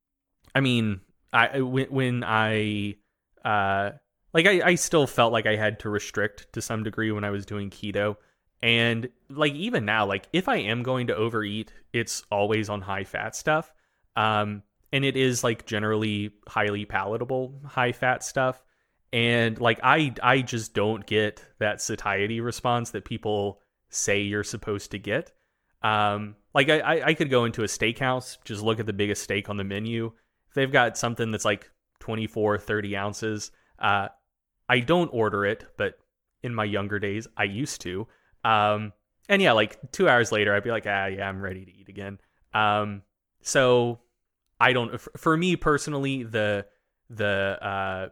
I mean, I when, when I uh, like I, I still felt like I had to restrict to some degree when I was doing keto. And like even now, like if I am going to overeat, it's always on high fat stuff. Um, and it is like generally highly palatable, high fat stuff. And like I I just don't get that satiety response that people say you're supposed to get. Um, like I, I could go into a steakhouse, just look at the biggest steak on the menu. If they've got something that's like twenty-four, thirty ounces, uh, I don't order it, but in my younger days, I used to. Um, and yeah, like two hours later, I'd be like, ah, yeah, I'm ready to eat again. Um, so I don't, for me personally, the, the, uh,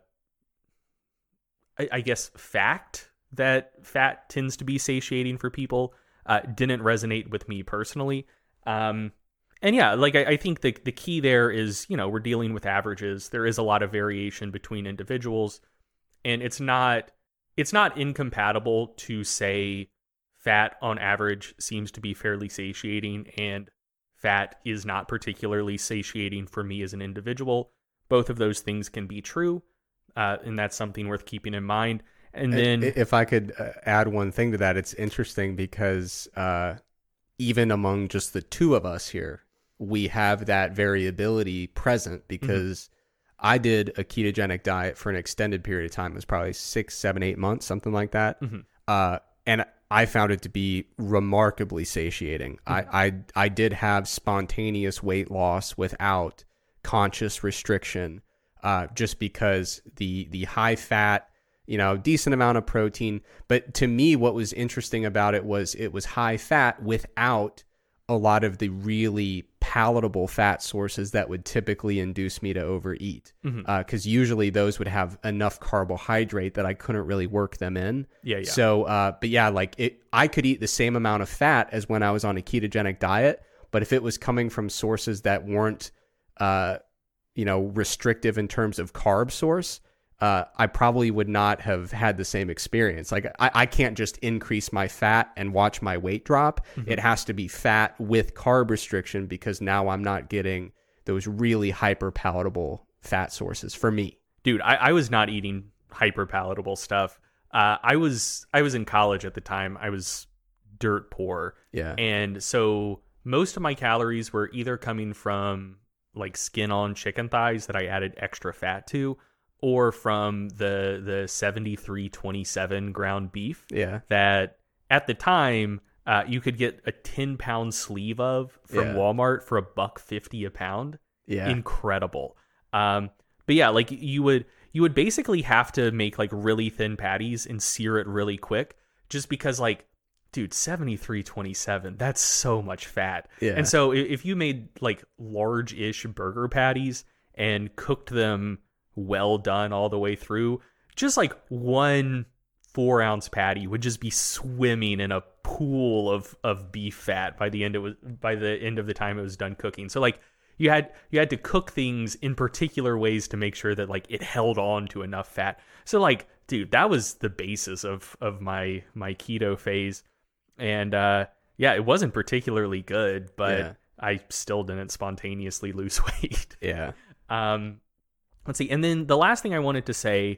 I, I guess fact that fat tends to be satiating for people, uh, didn't resonate with me personally. Um, and yeah, like I, I think the the key there is, you know, we're dealing with averages. There is a lot of variation between individuals, and it's not it's not incompatible to say fat on average seems to be fairly satiating and fat is not particularly satiating for me as an individual. Both of those things can be true, uh, and that's something worth keeping in mind. And then, if I could add one thing to that, it's interesting because uh, even among just the two of us here, we have that variability present because mm-hmm. I did a ketogenic diet for an extended period of time. It was probably six, seven, eight months, something like that. Mm-hmm. Uh, and I found it to be remarkably satiating. Mm-hmm. I, I I did have spontaneous weight loss without conscious restriction, uh, just because the the high fat, you know, decent amount of protein. But to me, what was interesting about it was it was high fat without a lot of the really palatable fat sources that would typically induce me to overeat. Because mm-hmm. uh, usually those would have enough carbohydrate that I couldn't really work them in. Yeah, yeah. So, uh, but yeah, like it, I could eat the same amount of fat as when I was on a ketogenic diet. But if it was coming from sources that weren't, uh, you know, restrictive in terms of carb source, Uh, I probably would not have had the same experience. Like I, I can't just increase my fat and watch my weight drop. Mm-hmm. It has to be fat with carb restriction because now I'm not getting those really hyper palatable fat sources for me. Dude, I, I was not eating hyper palatable stuff. Uh, I was I was in college at the time. I was dirt poor. Yeah. And so most of my calories were either coming from like skin on chicken thighs that I added extra fat to, or from the the seventy-three twenty-seven ground beef yeah. that at the time uh, you could get a ten pound sleeve of from yeah. Walmart for a buck fifty a pound. Yeah, incredible. Um, but yeah, like you would you would basically have to make like really thin patties and sear it really quick, just because like, dude, seventy-three twenty-seven, that's so much fat. Yeah. And so if you made like large-ish burger patties and cooked them well done all the way through, just like one four ounce patty would just be swimming in a pool of of beef fat by the end it was by the end of the time it was done cooking. So like you had you had to cook things in particular ways to make sure that like it held on to enough fat. So like, dude, that was the basis of of my my keto phase. And uh yeah, it wasn't particularly good, but yeah. I still didn't spontaneously lose weight. Yeah. Um Let's see. And then the last thing I wanted to say,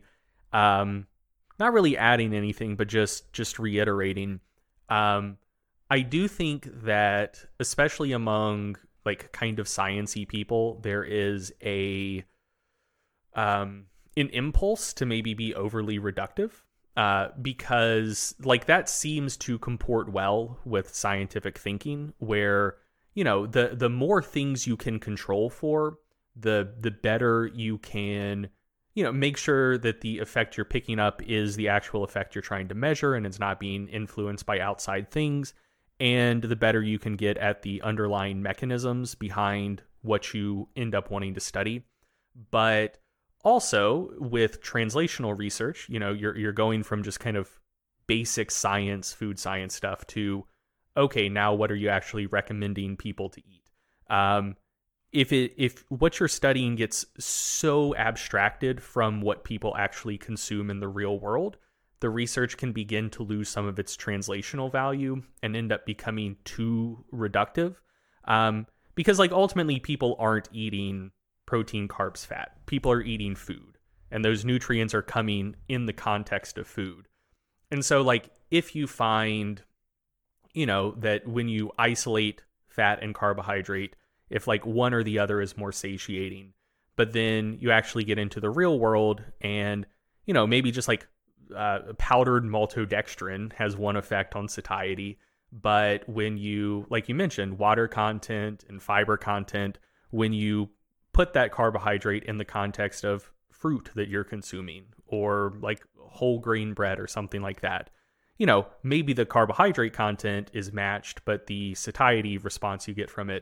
um, not really adding anything, but just just reiterating, um, I do think that, especially among like kind of sciencey people, there is a um, an impulse to maybe be overly reductive, uh, because like that seems to comport well with scientific thinking, where, you know, the the more things you can control for, the the better you can, you know, make sure that the effect you're picking up is the actual effect you're trying to measure and it's not being influenced by outside things, and the better you can get at the underlying mechanisms behind what you end up wanting to study. But also with translational research, you know, you're you're going from just kind of basic science, food science stuff to, okay, now what are you actually recommending people to eat? Um, If it if what you're studying gets so abstracted from what people actually consume in the real world, the research can begin to lose some of its translational value and end up becoming too reductive. Um, because like ultimately people aren't eating protein, carbs, fat. People are eating food, and those nutrients are coming in the context of food. And so like if you find, you know, that when you isolate fat and carbohydrate, if like one or the other is more satiating, but then you actually get into the real world and, you know, maybe just like uh, powdered maltodextrin has one effect on satiety. But when you, like you mentioned, water content and fiber content, when you put that carbohydrate in the context of fruit that you're consuming or like whole grain bread or something like that, you know, maybe the carbohydrate content is matched, but the satiety response you get from it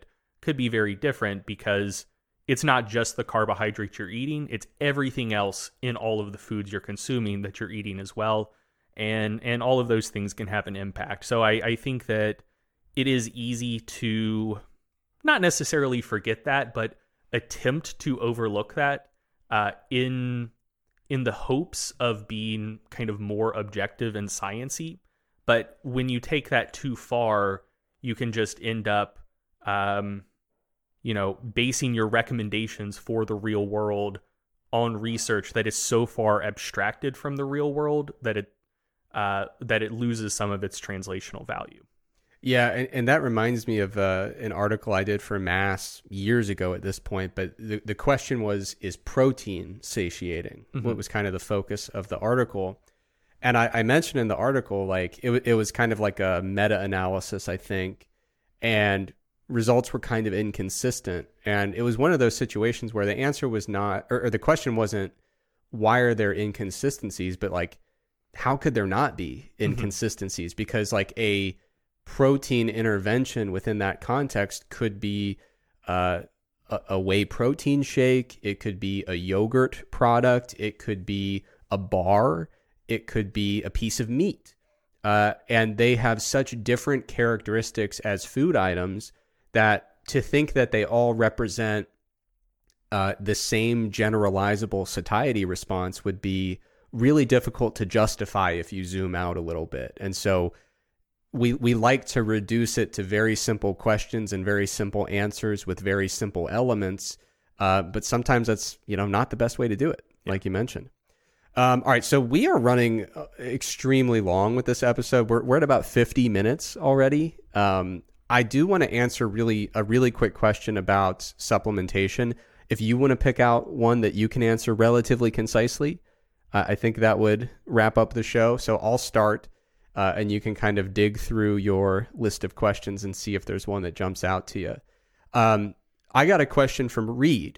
could be very different because it's not just the carbohydrates you're eating, it's everything else in all of the foods you're consuming that you're eating as well. And and all of those things can have an impact. So I, I think that it is easy to not necessarily forget that, but attempt to overlook that uh, in in the hopes of being kind of more objective and sciencey. But when you take that too far, you can just end up, um, you know, basing your recommendations for the real world on research that is so far abstracted from the real world that it uh, that it loses some of its translational value. Yeah, and, and that reminds me of uh, an article I did for Mass years ago at this point, but the, the question was, is protein satiating? Mm-hmm. What was kind of the focus of the article? And I, I mentioned in the article, like, it, it was kind of like a meta-analysis, I think, and results were kind of inconsistent. And it was one of those situations where the answer was not, or, or the question wasn't, why are there inconsistencies, but like, how could there not be inconsistencies? Mm-hmm. Because like a protein intervention within that context could be uh, a, a whey protein shake. It could be a yogurt product. It could be a bar. It could be a piece of meat. Uh, and they have such different characteristics as food items that to think that they all represent uh, the same generalizable satiety response would be really difficult to justify if you zoom out a little bit. And so we we like to reduce it to very simple questions and very simple answers with very simple elements. Uh, but sometimes that's, you know, not the best way to do it, yeah. like you mentioned. Um, all right, so we are running extremely long with this episode. We're we're at about fifty minutes already. Um, I do want to answer really a really quick question about supplementation. If you want to pick out one that you can answer relatively concisely, uh, I think that would wrap up the show. So I'll start, uh, and you can kind of dig through your list of questions and see if there's one that jumps out to you. Um, I got a question from Reed.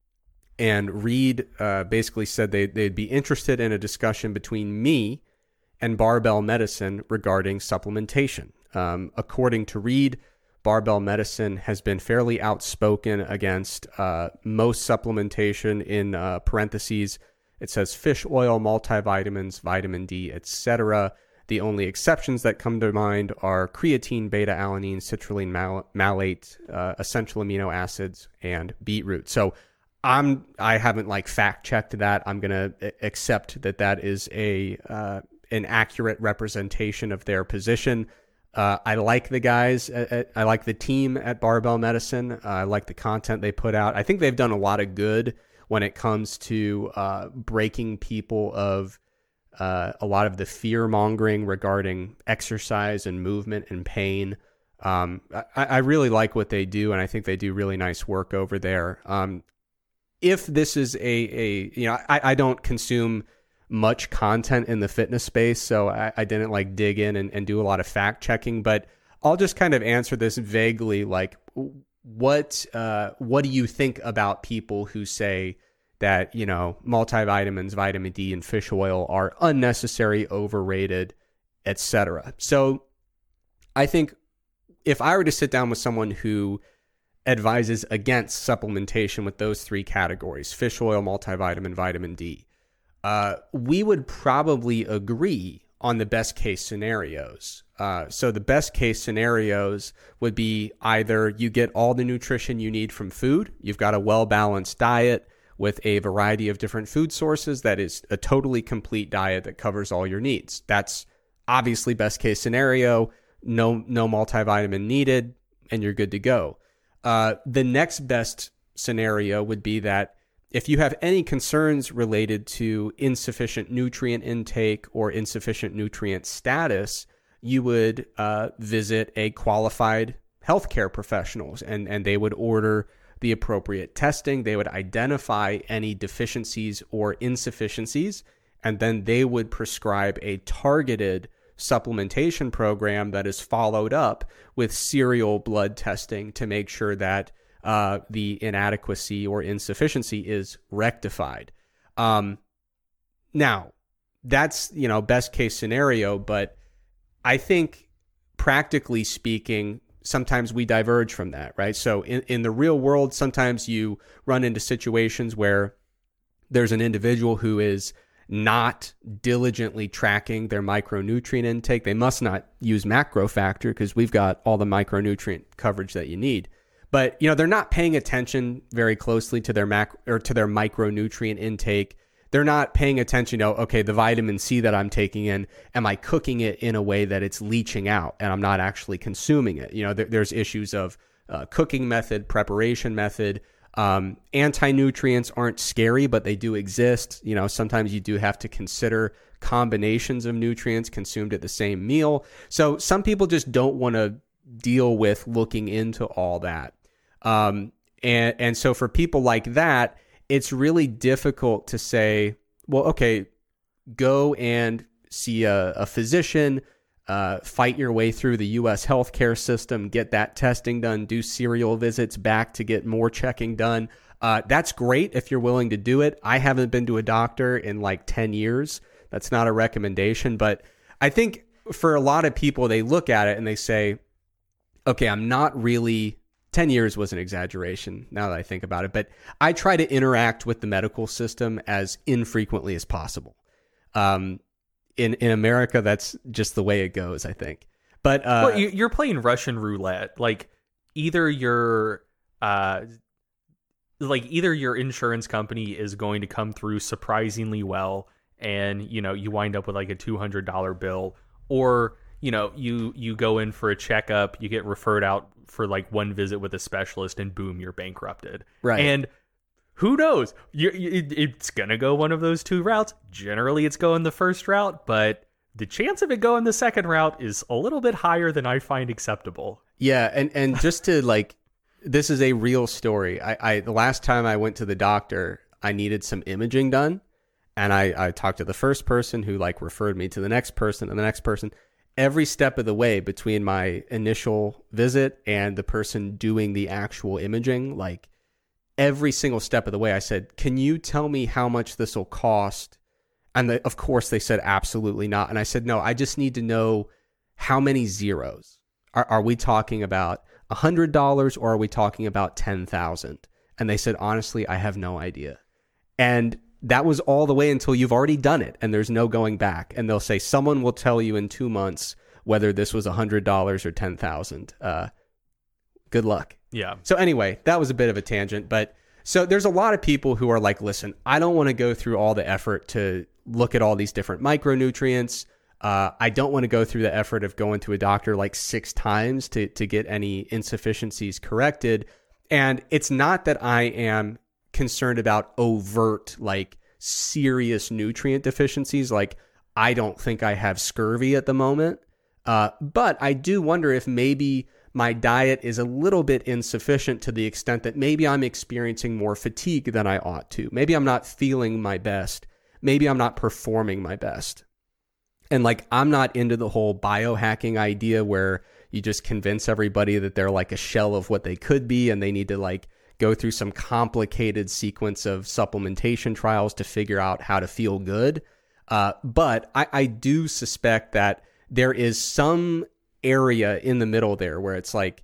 And Reed uh, basically said they, they'd be interested in a discussion between me and Barbell Medicine regarding supplementation. Um, according to Reed, Barbell Medicine has been fairly outspoken against uh, most supplementation. In uh, parentheses, it says fish oil, multivitamins, vitamin D, et cetera. The only exceptions that come to mind are creatine, beta-alanine, citrulline mal- malate, uh, essential amino acids, and beetroot. So I'm I haven't like fact checked that. I'm gonna accept that that is a uh, an accurate representation of their position. Uh, I like the guys. At, at, I like the team at Barbell Medicine. Uh, I like the content they put out. I think they've done a lot of good when it comes to uh, breaking people of uh, a lot of the fear mongering regarding exercise and movement and pain. Um, I, I really like what they do, and I think they do really nice work over there. Um, If this is a, a you know, I, I don't consume much content in the fitness space, so I, I didn't like dig in and, and do a lot of fact checking, but I'll just kind of answer this vaguely, like what uh, what do you think about people who say that, you know, multivitamins, vitamin D, and fish oil are unnecessary, overrated, et cetera. So I think if I were to sit down with someone who advises against supplementation with those three categories, fish oil, multivitamin, vitamin D, uh, we would probably agree on the best case scenarios. Uh, so the best case scenarios would be either you get all the nutrition you need from food, you've got a well-balanced diet with a variety of different food sources that is a totally complete diet that covers all your needs. That's obviously best case scenario, no, no multivitamin needed, and you're good to go. Uh, the next best scenario would be that if you have any concerns related to insufficient nutrient intake or insufficient nutrient status, you would uh, visit a qualified healthcare professionals, and, and they would order the appropriate testing. They would identify any deficiencies or insufficiencies, and then they would prescribe a targeted supplementation program that is followed up with serial blood testing to make sure that uh, the inadequacy or insufficiency is rectified. Um, now, that's, you know, best case scenario, but I think practically speaking, sometimes we diverge from that, right? So in, in the real world, sometimes you run into situations where there's an individual who is not diligently tracking their micronutrient intake. They must not use MacroFactor because we've got all the micronutrient coverage that you need. But, you know, they're not paying attention very closely to their mac or to their micronutrient intake. They're not paying attention to, okay, the vitamin C that I'm taking in, am I cooking it in a way that it's leaching out and I'm not actually consuming it? You know, there, there's issues of uh, cooking method, preparation method. Um, anti-nutrients aren't scary, but they do exist. You know, sometimes you do have to consider combinations of nutrients consumed at the same meal. So some people just don't want to deal with looking into all that. Um, and, and so for people like that, it's really difficult to say, well, okay, go and see a, a physician, uh, fight your way through the U S healthcare system, get that testing done, do serial visits back to get more checking done. Uh, that's great if you're willing to do it. I haven't been to a doctor in like ten years. That's not a recommendation. But I think for a lot of people, they look at it and they say, okay, I'm not really... ten years was an exaggeration now that I think about it, but I try to interact with the medical system as infrequently as possible. Um, in, in America, that's just the way it goes, I think. But uh, well, you're playing Russian roulette. Like either your, uh, like either your insurance company is going to come through surprisingly well, and you know you wind up with like a two hundred dollars bill, or you know you you go in for a checkup, you get referred out for like one visit with a specialist, and boom, you're bankrupted. Right. And who knows? You, you, it's going to go one of those two routes. Generally, it's going the first route, but the chance of it going the second route is a little bit higher than I find acceptable. Yeah, and, and just to like, this is a real story. I, I the last time I went to the doctor, I needed some imaging done, and I, I talked to the first person who like referred me to the next person and the next person. Every step of the way between my initial visit and the person doing the actual imaging, like every single step of the way, I said, can you tell me how much this will cost? And the, of course they said, absolutely not. And I said, no, I just need to know how many zeros. Are, are we talking about one hundred dollars or are we talking about ten thousand dollars? And they said, honestly, I have no idea. And that was all the way until you've already done it and there's no going back. And they'll say, someone will tell you in two months whether this was one hundred dollars or ten thousand dollars. Uh, good luck. Yeah. So anyway, that was a bit of a tangent. But so there's a lot of people who are like, listen, I don't want to go through all the effort to look at all these different micronutrients. Uh, I don't want to go through the effort of going to a doctor like six times to, to get any insufficiencies corrected. And it's not that I am concerned about overt, like serious nutrient deficiencies. Like I don't think I have scurvy at the moment. Uh, but I do wonder if maybe my diet is a little bit insufficient to the extent that maybe I'm experiencing more fatigue than I ought to. Maybe I'm not feeling my best. Maybe I'm not performing my best. And like, I'm not into the whole biohacking idea where you just convince everybody that they're like a shell of what they could be and they need to like go through some complicated sequence of supplementation trials to figure out how to feel good. Uh, but I, I do suspect that there is some area in the middle there where it's like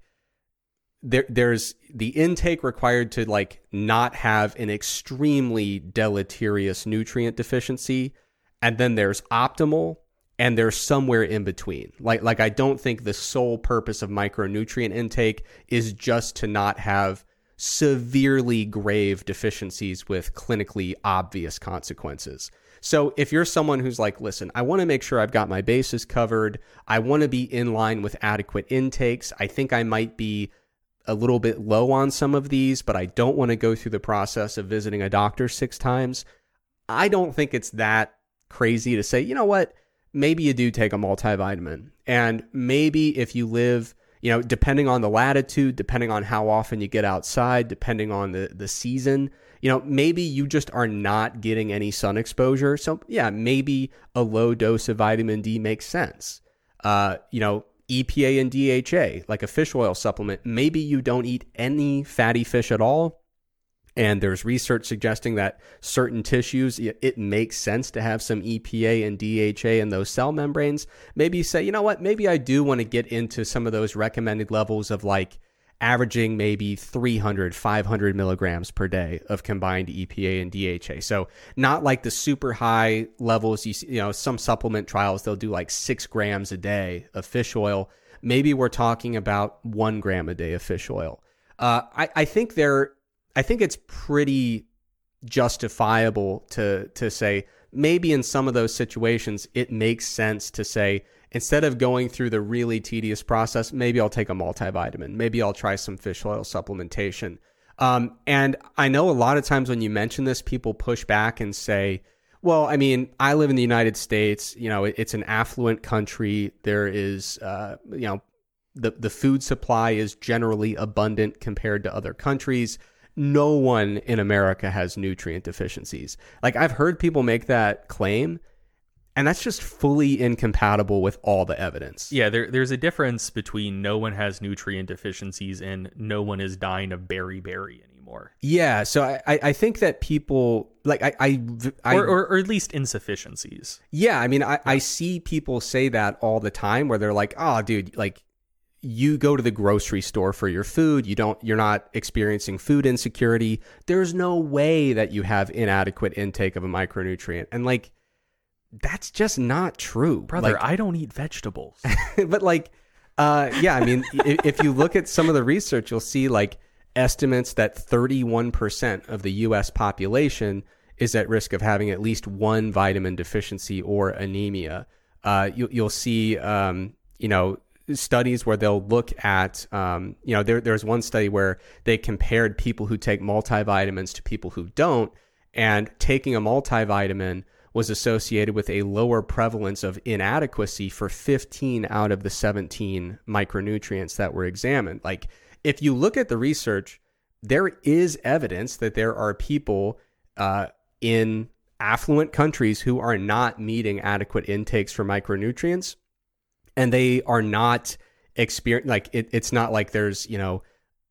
there there's the intake required to like not have an extremely deleterious nutrient deficiency, and then there's optimal, and there's somewhere in between. Like like I don't think the sole purpose of micronutrient intake is just to not have severely grave deficiencies with clinically obvious consequences. So if you're someone who's like, listen, I want to make sure I've got my bases covered. I want to be in line with adequate intakes. I think I might be a little bit low on some of these, but I don't want to go through the process of visiting a doctor six times. I don't think it's that crazy to say, you know what, maybe you do take a multivitamin. And maybe if you live, you know, depending on the latitude, depending on how often you get outside, depending on the, the season, you know, maybe you just are not getting any sun exposure. So yeah, maybe a low dose of vitamin D makes sense. Uh, you know, E P A and D H A, like a fish oil supplement, maybe you don't eat any fatty fish at all. And there's research suggesting that certain tissues, it makes sense to have some E P A and D H A in those cell membranes. Maybe you say, you know what, maybe I do want to get into some of those recommended levels of like averaging maybe three hundred, five hundred milligrams per day of combined E P A and D H A. So not like the super high levels. You see, you know, some supplement trials, they'll do like six grams a day of fish oil. Maybe we're talking about one gram a day of fish oil. Uh, I, I think they're, I think it's pretty justifiable to to say maybe in some of those situations it makes sense to say, instead of going through the really tedious process, maybe I'll take a multivitamin. Maybe I'll try some fish oil supplementation. Um, and I know a lot of times when you mention this, people push back and say, well, I mean, I live in the United States. You know, it, it's an affluent country. There is, uh, you know, the, the food supply is generally abundant compared to other countries. No one in America has nutrient deficiencies. Like, I've heard people make that claim, and that's just fully incompatible with all the evidence. Yeah, there, there's a difference between no one has nutrient deficiencies and no one is dying of beriberi anymore. Yeah, so I, I think that people, like, I... I, I or, or, or at least insufficiencies. Yeah, I mean, I, yeah. I see people say that all the time where they're like, oh, dude, like, you go to the grocery store for your food. You don't, you're not experiencing food insecurity. There's no way that you have inadequate intake of a micronutrient. And like, that's just not true. Brother, like, I don't eat vegetables. But like, uh, yeah, I mean, if, if you look at some of the research, you'll see like estimates that thirty-one percent of the U S population is at risk of having at least one vitamin deficiency or anemia. Uh, you, you'll see, um, you know, studies where they'll look at, um, you know, there, there's one study where they compared people who take multivitamins to people who don't, and taking a multivitamin was associated with a lower prevalence of inadequacy for fifteen out of the seventeen micronutrients that were examined. Like, if you look at the research, there is evidence that there are people uh, in affluent countries who are not meeting adequate intakes for micronutrients. And they are not experience like it, it's not like there's, you know,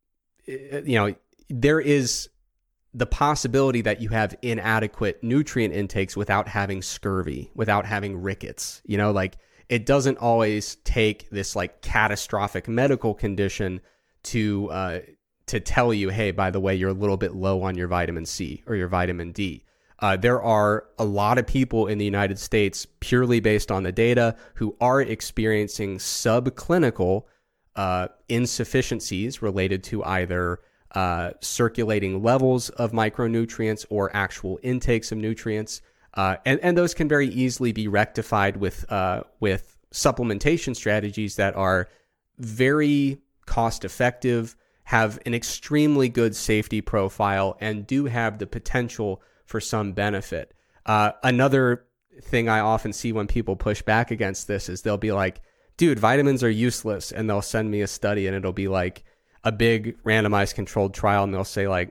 you know, there is the possibility that you have inadequate nutrient intakes without having scurvy, without having rickets. You know, like, it doesn't always take this like catastrophic medical condition to uh, to tell you, hey, by the way, you're a little bit low on your vitamin C or your vitamin D. Uh, there are a lot of people in the United States, purely based on the data, who are experiencing subclinical uh, insufficiencies related to either uh, circulating levels of micronutrients or actual intakes of nutrients. Uh, and, and those can very easily be rectified with, uh, with supplementation strategies that are very cost effective, have an extremely good safety profile, and do have the potential for some benefit. Uh, another thing I often see when people push back against this is they'll be like, dude, vitamins are useless. And they'll send me a study and it'll be like a big randomized controlled trial. And they'll say like,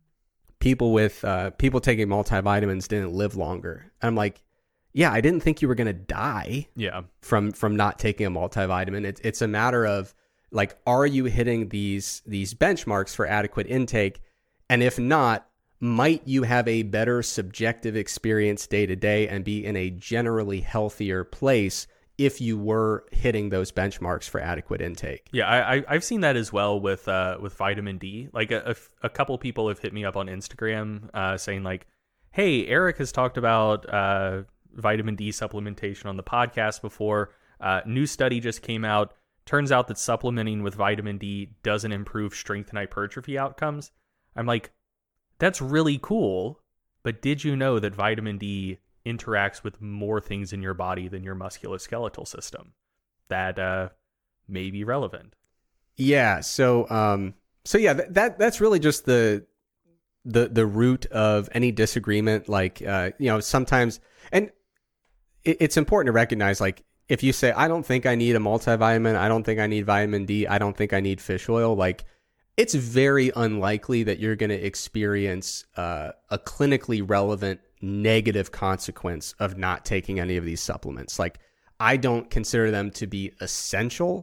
people with, uh, people taking multivitamins didn't live longer. And I'm like, yeah, I didn't think you were going to die yeah. from, from not taking a multivitamin. It's, it's a matter of like, are you hitting these, these benchmarks for adequate intake? And if not, might you have a better subjective experience day to day and be in a generally healthier place if you were hitting those benchmarks for adequate intake? Yeah, I, I, I've seen that as well with uh, with vitamin D. Like a, a, a couple people have hit me up on Instagram uh, saying like, hey, Eric has talked about uh, vitamin D supplementation on the podcast before. Uh, new study just came out. Turns out that supplementing with vitamin D doesn't improve strength and hypertrophy outcomes. I'm like, that's really cool, but did you know that vitamin D interacts with more things in your body than your musculoskeletal system? That uh, may be relevant. Yeah. So, um, so yeah, that, that that's really just the the the root of any disagreement. Like, uh, you know, sometimes, and it, it's important to recognize, like, if you say, I don't think I need a multivitamin, I don't think I need vitamin D, I don't think I need fish oil, like, it's very unlikely that you're going to experience uh, a clinically relevant negative consequence of not taking any of these supplements. Like, I don't consider them to be essential.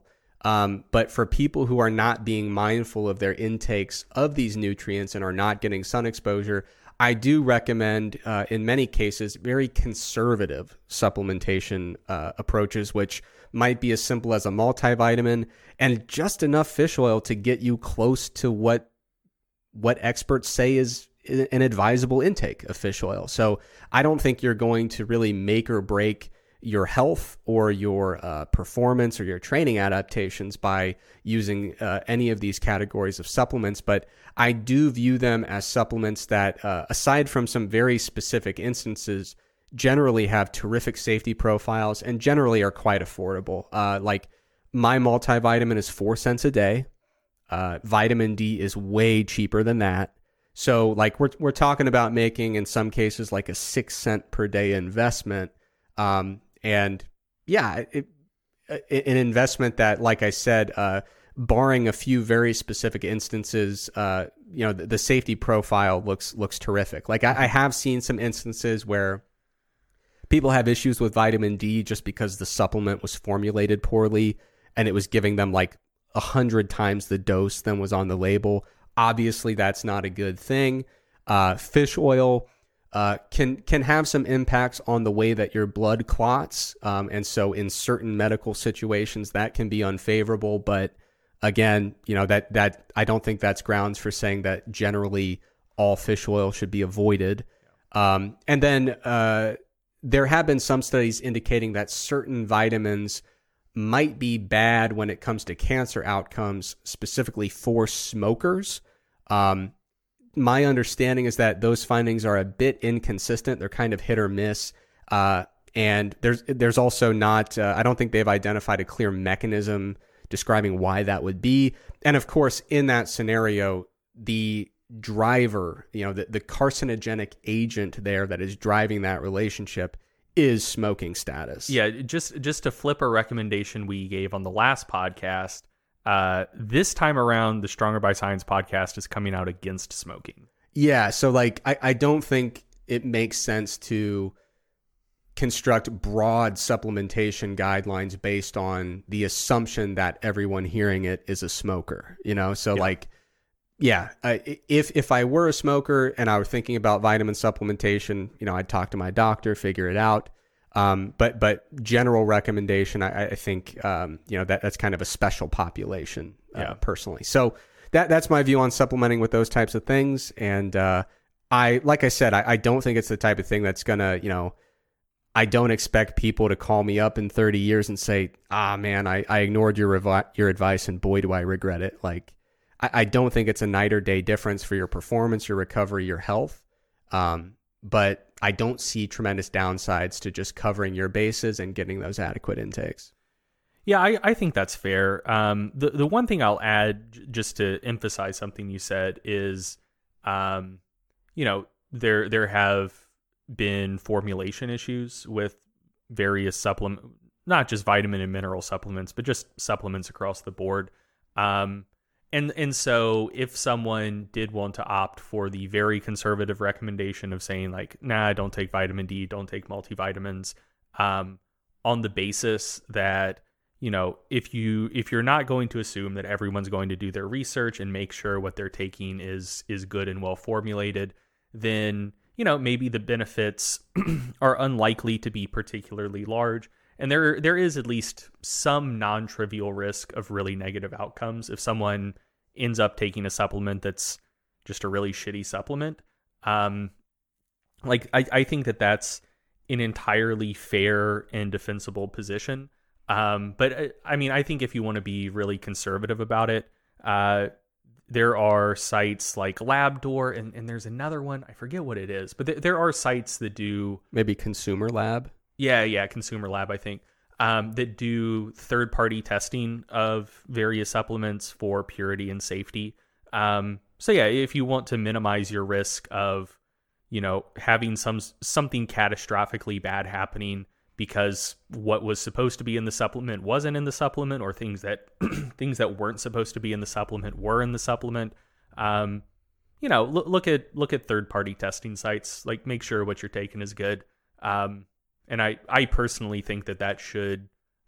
Um, but for people who are not being mindful of their intakes of these nutrients and are not getting sun exposure, I do recommend, uh, in many cases, very conservative supplementation uh, approaches, which might be as simple as a multivitamin and just enough fish oil to get you close to what what experts say is an advisable intake of fish oil. So I don't think you're going to really make or break your health or your uh, performance or your training adaptations by using uh, any of these categories of supplements. But I do view them as supplements that, uh, aside from some very specific instances, generally have terrific safety profiles and generally are quite affordable. Uh, like my multivitamin is four cents a day. Uh, vitamin D is way cheaper than that. So like we're we're talking about making in some cases like a six cent per day investment. Um, and yeah, it, it, an investment that, like I said, uh, barring a few very specific instances, uh, you know, the, the safety profile looks looks terrific. Like I, I have seen some instances where people have issues with vitamin D just because the supplement was formulated poorly and it was giving them like a hundred times the dose than was on the label. Obviously, that's not a good thing. Uh, fish oil uh, can can have some impacts on the way that your blood clots, um, and so in certain medical situations, that can be unfavorable. But again, you know that that I don't think that's grounds for saying that generally all fish oil should be avoided. Um, and then uh, there have been some studies indicating that certain vitamins might be bad when it comes to cancer outcomes, specifically for smokers. Um, my understanding is that those findings are a bit inconsistent. They're kind of hit or miss. Uh, and there's there's also not, uh, I don't think they've identified a clear mechanism describing why that would be. And of course, in that scenario, the driver, you know, the, the carcinogenic agent there that is driving that relationship is smoking status. Yeah, just just to flip a recommendation we gave on the last podcast, uh, this time around, the Stronger by Science podcast is coming out against smoking. Yeah, so like I, I don't think it makes sense to construct broad supplementation guidelines based on the assumption that everyone hearing it is a smoker, you know? So yeah. like, yeah, uh, if if I were a smoker and I were thinking about vitamin supplementation, you know, I'd talk to my doctor, figure it out. Um, but but general recommendation, I, I think, um, you know, that that's kind of a special population, uh, yeah. personally. So that that's my view on supplementing with those types of things. And uh, I, like I said, I, I don't think it's the type of thing that's gonna, you know, I don't expect people to call me up in thirty years and say, ah, man, I, I ignored your revi- your advice and boy, do I regret it. Like, I don't think it's a night or day difference for your performance, your recovery, your health. Um, but I don't see tremendous downsides to just covering your bases and getting those adequate intakes. Yeah, I, I think that's fair. Um, the, the one thing I'll add, just to emphasize something you said, is, um, you know, there there have been formulation issues with various supplements, not just vitamin and mineral supplements, but just supplements across the board. Um And and so if someone did want to opt for the very conservative recommendation of saying like, nah, don't take vitamin D, don't take multivitamins, um, on the basis that, you know, if you if you're not going to assume that everyone's going to do their research and make sure what they're taking is is good and well formulated, then, you know, maybe the benefits are unlikely to be particularly large. And there there is at least some non-trivial risk of really negative outcomes if someone ends up taking a supplement that's just a really shitty supplement. Um, like, I, I think that that's an entirely fair and defensible position. Um, but, I mean, I think if you want to be really conservative about it, uh, there are sites like LabDoor, and, and there's another one, I forget what it is, but th- there are sites that do... Maybe Consumer Lab? Yeah, yeah, Consumer Lab, I think, um, that do third-party testing of various supplements for purity and safety. Um, so yeah, if you want to minimize your risk of, you know, having some something catastrophically bad happening because what was supposed to be in the supplement wasn't in the supplement, or things that things that weren't supposed to be in the supplement were in the supplement, um, you know, look, look at look at third-party testing sites. Like, make sure what you're taking is good. Um, And I, I personally think that that should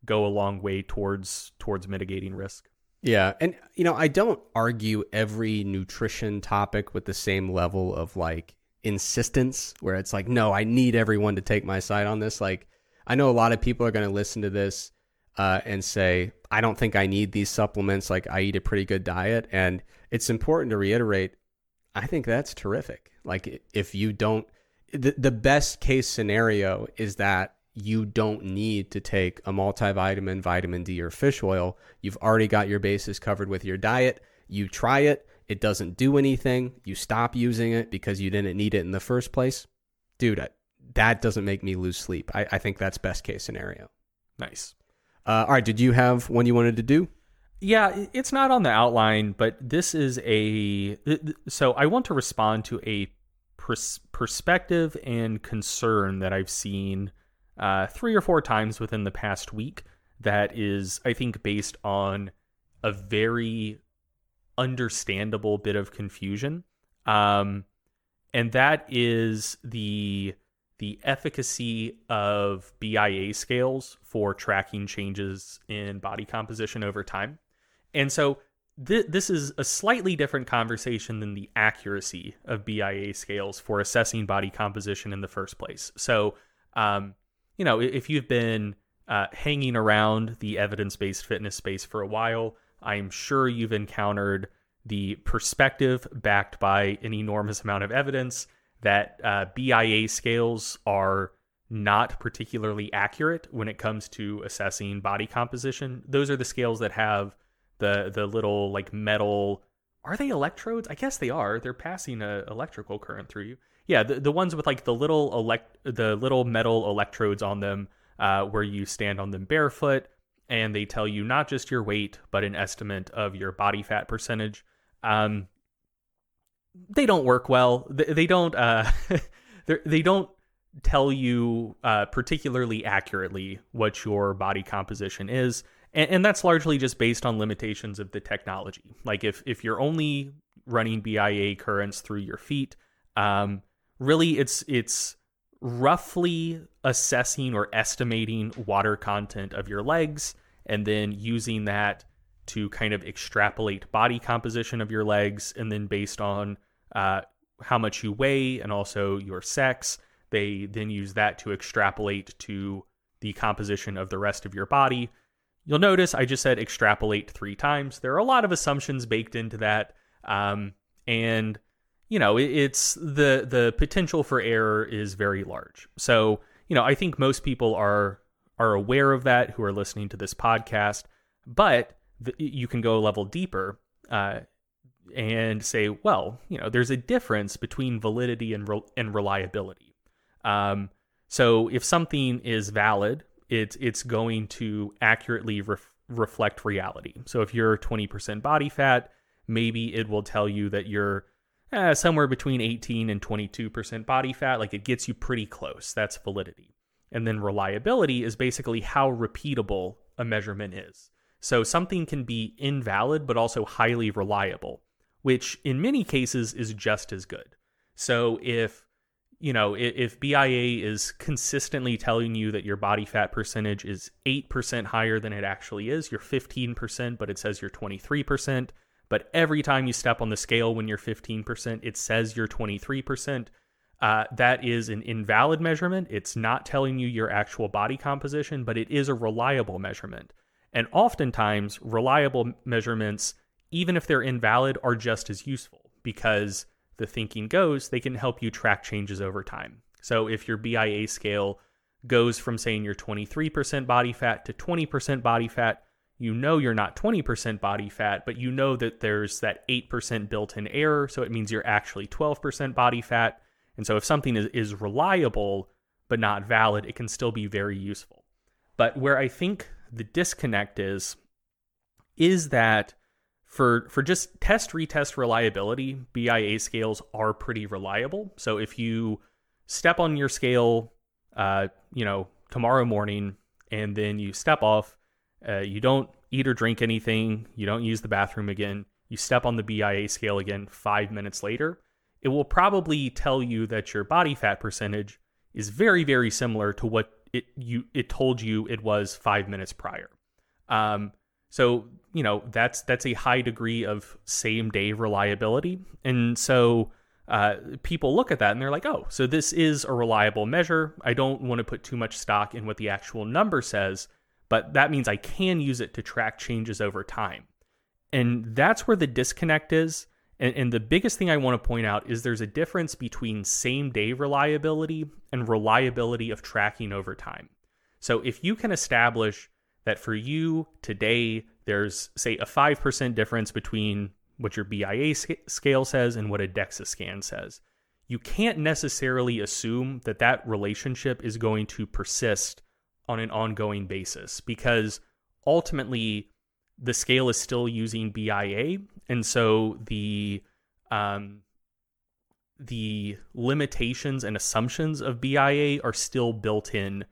go a long way towards towards mitigating risk. Yeah. And, you know, I don't argue every nutrition topic with the same level of like insistence where it's like, no, I need everyone to take my side on this. Like, I know a lot of people are going to listen to this uh, and say, I don't think I need these supplements. Like, I eat a pretty good diet. And it's important to reiterate, I think that's terrific. Like, if you don't, the, the best case scenario is that you don't need to take a multivitamin, vitamin D, or fish oil. You've already got your bases covered with your diet. You try it. It doesn't do anything. You stop using it because you didn't need it in the first place. Dude, that doesn't make me lose sleep. I, I think that's best case scenario. Nice. Uh, all right. Did you have one you wanted to do? Yeah, it's not on the outline, but this is a... So I want to respond to a pers- perspective and concern that I've seen uh, three or four times within the past week that is, I think, based on a very understandable bit of confusion. Um, and that is the the efficacy of B I A scales for tracking changes in body composition over time. And so th- this is a slightly different conversation than the accuracy of B I A scales for assessing body composition in the first place. So, um, you know, if you've been uh, hanging around the evidence-based fitness space for a while, I'm sure you've encountered the perspective backed by an enormous amount of evidence that uh, B I A scales are not particularly accurate when it comes to assessing body composition. Those are the scales that have the the little like metal, are they electrodes? I guess they are. They're passing a electrical current through you. Yeah, the, the ones with like the little elect the little metal electrodes on them, uh, where you stand on them barefoot, and they tell you not just your weight, but an estimate of your body fat percentage. Um, they don't work well. They, they don't. Uh, they don't tell you uh, particularly accurately what your body composition is, and, and that's largely just based on limitations of the technology. Like if if you're only running B I A currents through your feet, um, really it's it's roughly assessing or estimating water content of your legs, and then using that to kind of extrapolate body composition of your legs, and then based on uh, how much you weigh and also your sex, they then use that to extrapolate to the composition of the rest of your body. You'll notice I just said extrapolate three times. There are a lot of assumptions baked into that, um, and you know it, it's the the potential for error is very large. So you know I think most people are are aware of that who are listening to this podcast, but you can go a level deeper uh, and say, well, you know, there's a difference between validity and re- and reliability. Um, so if something is valid, it's it's going to accurately ref- reflect reality. So if you're twenty percent body fat, maybe it will tell you that you're uh, somewhere between eighteen and twenty-two percent body fat. Like it gets you pretty close. That's validity. And then reliability is basically how repeatable a measurement is. So something can be invalid, but also highly reliable, which in many cases is just as good. So if, you know, if, if B I A is consistently telling you that your body fat percentage is eight percent higher than it actually is, you're fifteen percent, but it says you're twenty-three percent. But every time you step on the scale when you're fifteen percent, it says you're twenty-three percent. Uh, that is an invalid measurement. It's not telling you your actual body composition, but it is a reliable measurement. And oftentimes, reliable measurements, even if they're invalid, are just as useful because the thinking goes, they can help you track changes over time. So if your B I A scale goes from saying you're twenty-three percent body fat to twenty percent body fat, you know you're not twenty percent body fat, but you know that there's that eight percent built-in error, so it means you're actually twelve percent body fat. And so if something is, is reliable but not valid, it can still be very useful. But where I think the disconnect is, is that for for just test retest reliability, B I A scales are pretty reliable. So if you step on your scale, uh, you know, tomorrow morning, and then you step off, uh, you don't eat or drink anything, you don't use the bathroom again, you step on the B I A scale again five minutes later, it will probably tell you that your body fat percentage is very, very similar to what it you it told you it was five minutes prior. Um, so you know that's that's a high degree of same day reliability, and so uh, people look at that and they're like, oh, so this is a reliable measure. I don't want to put too much stock in what the actual number says, but that means I can use it to track changes over time. And that's where the disconnect is. And, and the biggest thing I want to point out is there's a difference between same day reliability and reliability of tracking over time. So if you can establish that for you today, there's, say, a five percent difference between what your B I A scale says and what a DEXA scan says, you can't necessarily assume that that relationship is going to persist on an ongoing basis, because ultimately the scale is still using B I A, and so the um, the limitations and assumptions of B I A are still built in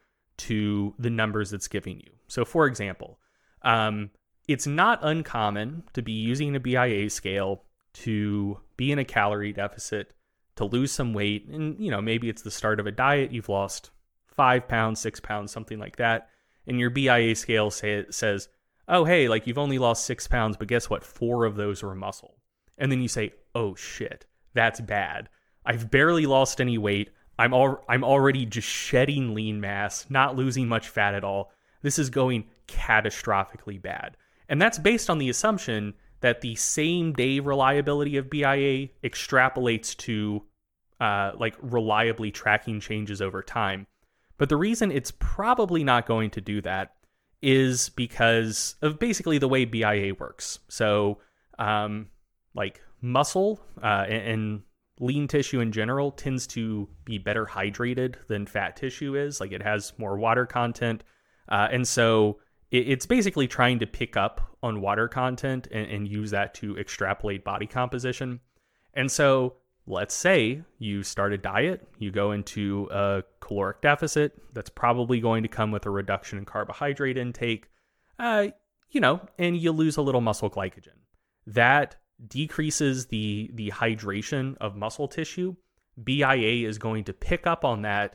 to the numbers it's giving you. So, for example, um, it's not uncommon to be using a B I A scale to be in a calorie deficit, to lose some weight, and you know maybe it's the start of a diet, you've lost five pounds, six pounds, something like that, and your B I A scale say, says, oh, hey, like you've only lost six pounds, but guess what? Four of those were muscle. And then you say, oh shit, that's bad. I've barely lost any weight. I'm al- I'm already just shedding lean mass, not losing much fat at all. This is going catastrophically bad. And that's based on the assumption that the same day reliability of B I A extrapolates to uh, like reliably tracking changes over time. But the reason it's probably not going to do that is because of basically the way B I A works. So, um, like muscle uh, and, and lean tissue in general tends to be better hydrated than fat tissue is. Like it has more water content. Uh, and so it, it's basically trying to pick up on water content and, and use that to extrapolate body composition. And so let's say you start a diet, you go into a caloric deficit that's probably going to come with a reduction in carbohydrate intake, uh, you know, and you lose a little muscle glycogen. That decreases the, the hydration of muscle tissue. B I A is going to pick up on that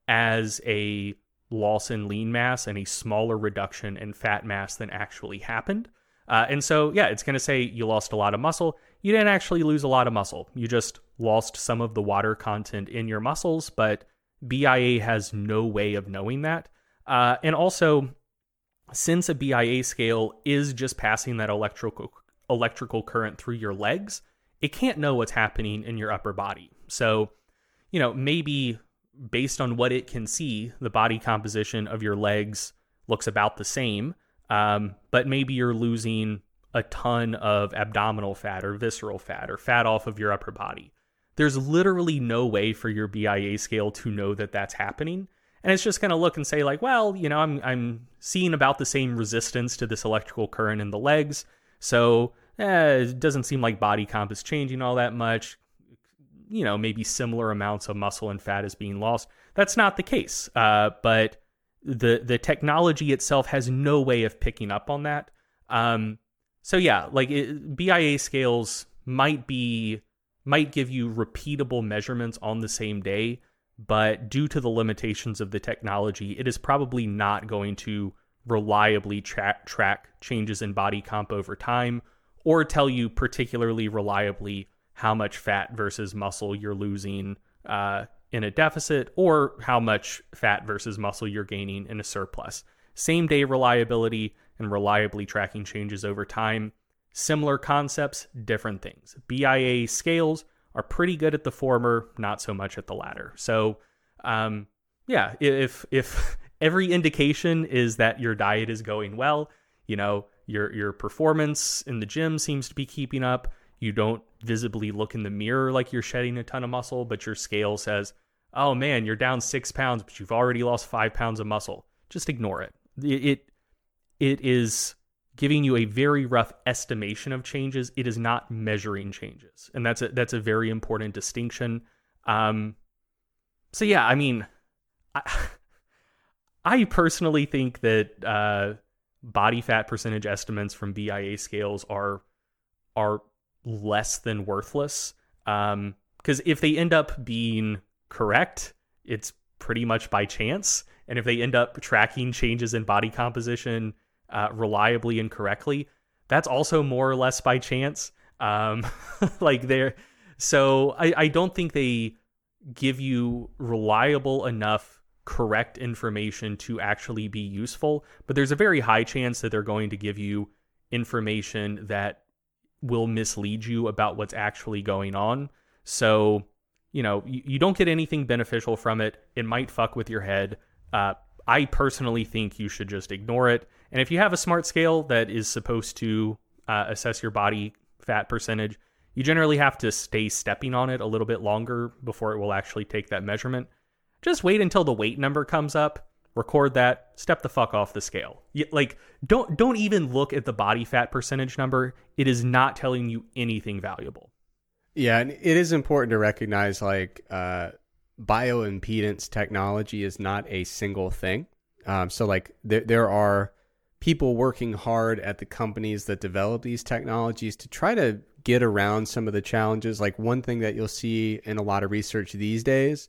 as a loss in lean mass and a smaller reduction in fat mass than actually happened. Uh, and so, yeah, it's going to say you lost a lot of muscle. You didn't actually lose a lot of muscle. You just lost some of the water content in your muscles, but B I A has no way of knowing that. Uh, and also, since a B I A scale is just passing that electrical electrical current through your legs, it can't know what's happening in your upper body. So, you know, maybe based on what it can see, the body composition of your legs looks about the same. Um, but maybe you're losing a ton of abdominal fat or visceral fat or fat off of your upper body. There's literally no way for your B I A scale to know that that's happening. And it's just going to look and say like, well, you know, I'm I'm seeing about the same resistance to this electrical current in the legs. So eh, it doesn't seem like body comp is changing all that much. You know, maybe similar amounts of muscle and fat is being lost. That's not the case. Uh, but the the technology itself has no way of picking up on that. Um, so yeah, like it, B I A scales might be might give you repeatable measurements on the same day, but due to the limitations of the technology, it is probably not going to reliably tra- track changes in body comp over time, or tell you particularly reliably how much fat versus muscle you're losing uh, in a deficit, or how much fat versus muscle you're gaining in a surplus. Same day reliability and reliably tracking changes over time. Similar concepts, different things. B I A scales are pretty good at the former, not so much at the latter. So, um, yeah, if if every indication is that your diet is going well, you know, your your performance in the gym seems to be keeping up. You don't visibly look in the mirror like you're shedding a ton of muscle, but your scale says, oh man, you're down six pounds, but you've already lost five pounds of muscle. Just ignore it. It it, it is giving you a very rough estimation of changes. It is not measuring changes. And that's a, that's a very important distinction. Um, so yeah, I mean, I, I personally think that uh, body fat percentage estimates from B I A scales are are less than worthless. Um, because if they end up being correct, it's pretty much by chance. And if they end up tracking changes in body composition uh, reliably and correctly, that's also more or less by chance. Um, like they're, so I, I don't think they give you reliable enough correct information to actually be useful, but there's a very high chance that they're going to give you information that will mislead you about what's actually going on. So, you know, you, you don't get anything beneficial from it. It might fuck with your head. Uh, I personally think you should just ignore it. And if you have a smart scale that is supposed to uh, assess your body fat percentage, you generally have to stay stepping on it a little bit longer before it will actually take that measurement. Just wait until the weight number comes up, record that, step the fuck off the scale. You, like, don't don't even look at the body fat percentage number. It is not telling you anything valuable. Yeah, and it is important to recognize, like, uh, bioimpedance technology is not a single thing. Um, so, like, there there are people working hard at the companies that develop these technologies to try to get around some of the challenges. Like, one thing that you'll see in a lot of research these days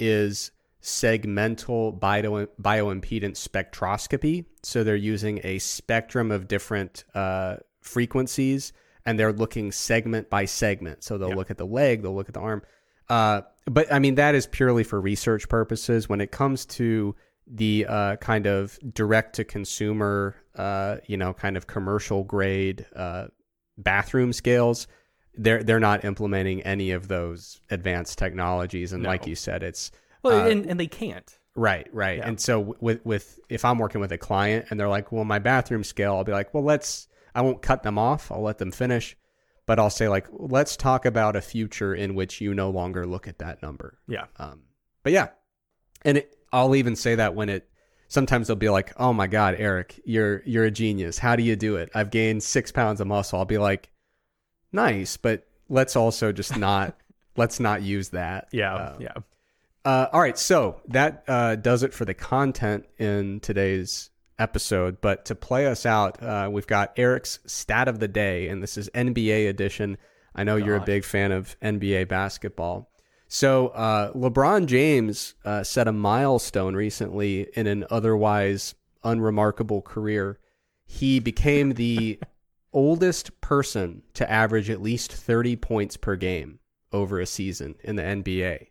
is segmental bio, bioimpedance spectroscopy. So they're using a spectrum of different uh, frequencies, and they're looking segment by segment. So they'll yeah. look at the leg, they'll look at the arm. Uh, but I mean, that is purely for research purposes. When it comes to the uh, kind of direct to consumer, uh, you know, kind of commercial grade uh, bathroom scales, they're they're not implementing any of those advanced technologies. And no. like you said, it's well, uh, and, and they can't. Right, right. Yeah. And so with with if I'm working with a client and they're like, well, my bathroom scale, I'll be like, well, let's. I won't cut them off. I'll let them finish, but I'll say, like, let's talk about a future in which you no longer look at that number. Yeah. Um. But yeah, and it, I'll even say that when it. Sometimes they'll be like, oh my God, Eric, you're you're a genius. How do you do it? I've gained six pounds of muscle. I'll be like, nice, but let's also just not let's not use that. Yeah, uh, yeah. Uh, all right, so that uh, does it for the content in today's episode. But to play us out, uh, we've got Eric's stat of the day, and this is N B A edition. I know Gosh. You're a big fan of N B A basketball. So uh, LeBron James uh, set a milestone recently in an otherwise unremarkable career. He became the oldest person to average at least thirty points per game over a season in the N B A.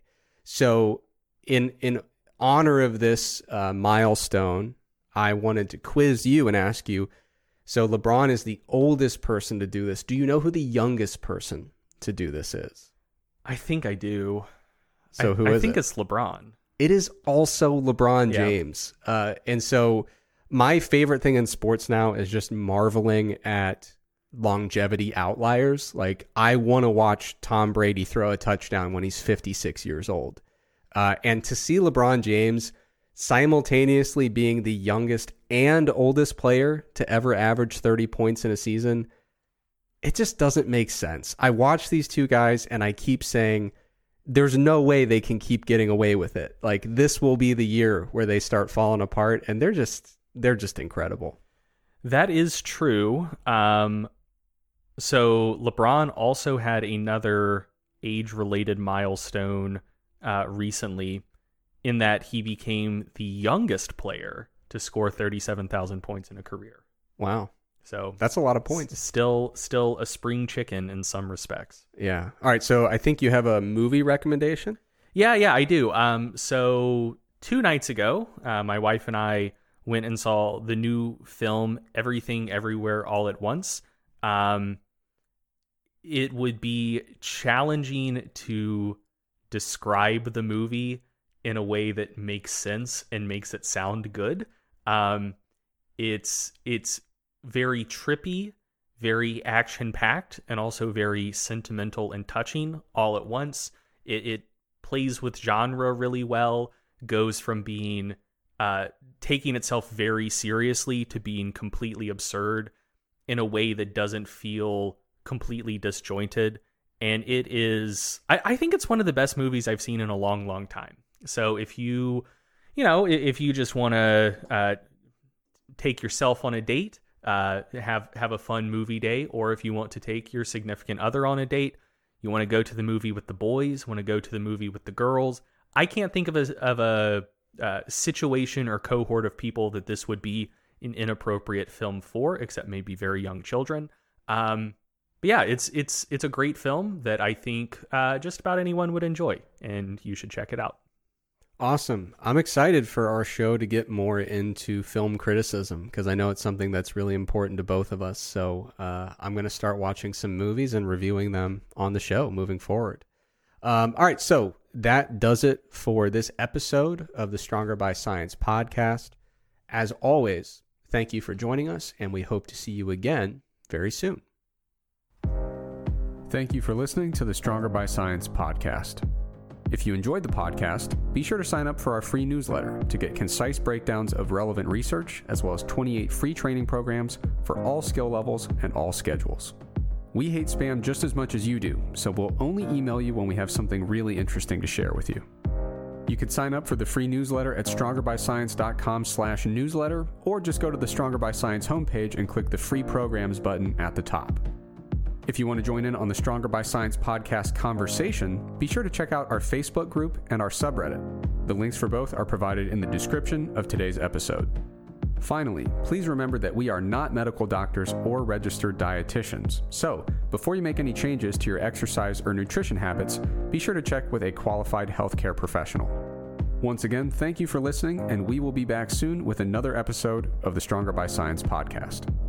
So in in honor of this uh, milestone, I wanted to quiz you and ask you, so LeBron is the oldest person to do this. Do you know who the youngest person to do this is? I think I do. So I, who I is it? I think it's LeBron. It is also LeBron Yeah. James. Uh, and so my favorite thing in sports now is just marveling at longevity outliers. Like, I want to watch Tom Brady throw a touchdown when he's fifty-six years old. Uh, and to see LeBron James simultaneously being the youngest and oldest player to ever average thirty points in a season, it just doesn't make sense. I watch these two guys and I keep saying, there's no way they can keep getting away with it. Like, this will be the year where they start falling apart, and they're just they're just incredible. That is true. Um, so LeBron also had another age-related milestone uh, recently, in that he became the youngest player to score thirty-seven thousand points in a career. Wow. So that's a lot of points. S- still, still a spring chicken in some respects. Yeah. All right. So I think you have a movie recommendation. Yeah, yeah, I do. Um, so two nights ago, uh, my wife and I went and saw the new film Everything Everywhere All at Once. Um, it would be challenging to describe the movie in a way that makes sense and makes it sound good. Um, it's it's very trippy, very action-packed, and also very sentimental and touching all at once. It, it plays with genre really well, goes from being uh, taking itself very seriously to being completely absurd in a way that doesn't feel completely disjointed. And it is, I, I think it's one of the best movies I've seen in a long, long time. So if you, you know, if you just want to uh, take yourself on a date, uh, have have a fun movie day, or if you want to take your significant other on a date, you want to go to the movie with the boys, want to go to the movie with the girls, I can't think of a of a uh, situation or cohort of people that this would be an inappropriate film for, except maybe very young children. Um, but yeah, it's it's it's a great film that I think uh, just about anyone would enjoy, and you should check it out. Awesome. I'm excited for our show to get more into film criticism because I know it's something that's really important to both of us. So uh, I'm going to start watching some movies and reviewing them on the show moving forward. Um, all right. So that does it for this episode of the Stronger by Science podcast. As always, thank you for joining us, and we hope to see you again very soon. Thank you for listening to the Stronger by Science podcast. If you enjoyed the podcast, be sure to sign up for our free newsletter to get concise breakdowns of relevant research, as well as twenty-eight free training programs for all skill levels and all schedules. We hate spam just as much as you do, so we'll only email you when we have something really interesting to share with you. You can sign up for the free newsletter at strongerbyscience.com slash newsletter, or just go to the Stronger by Science homepage and click the free programs button at the top. If you want to join in on the Stronger by Science podcast conversation, be sure to check out our Facebook group and our subreddit. The links for both are provided in the description of today's episode. Finally, please remember that we are not medical doctors or registered dietitians. So, before you make any changes to your exercise or nutrition habits, be sure to check with a qualified healthcare professional. Once again, thank you for listening, and we will be back soon with another episode of the Stronger by Science podcast.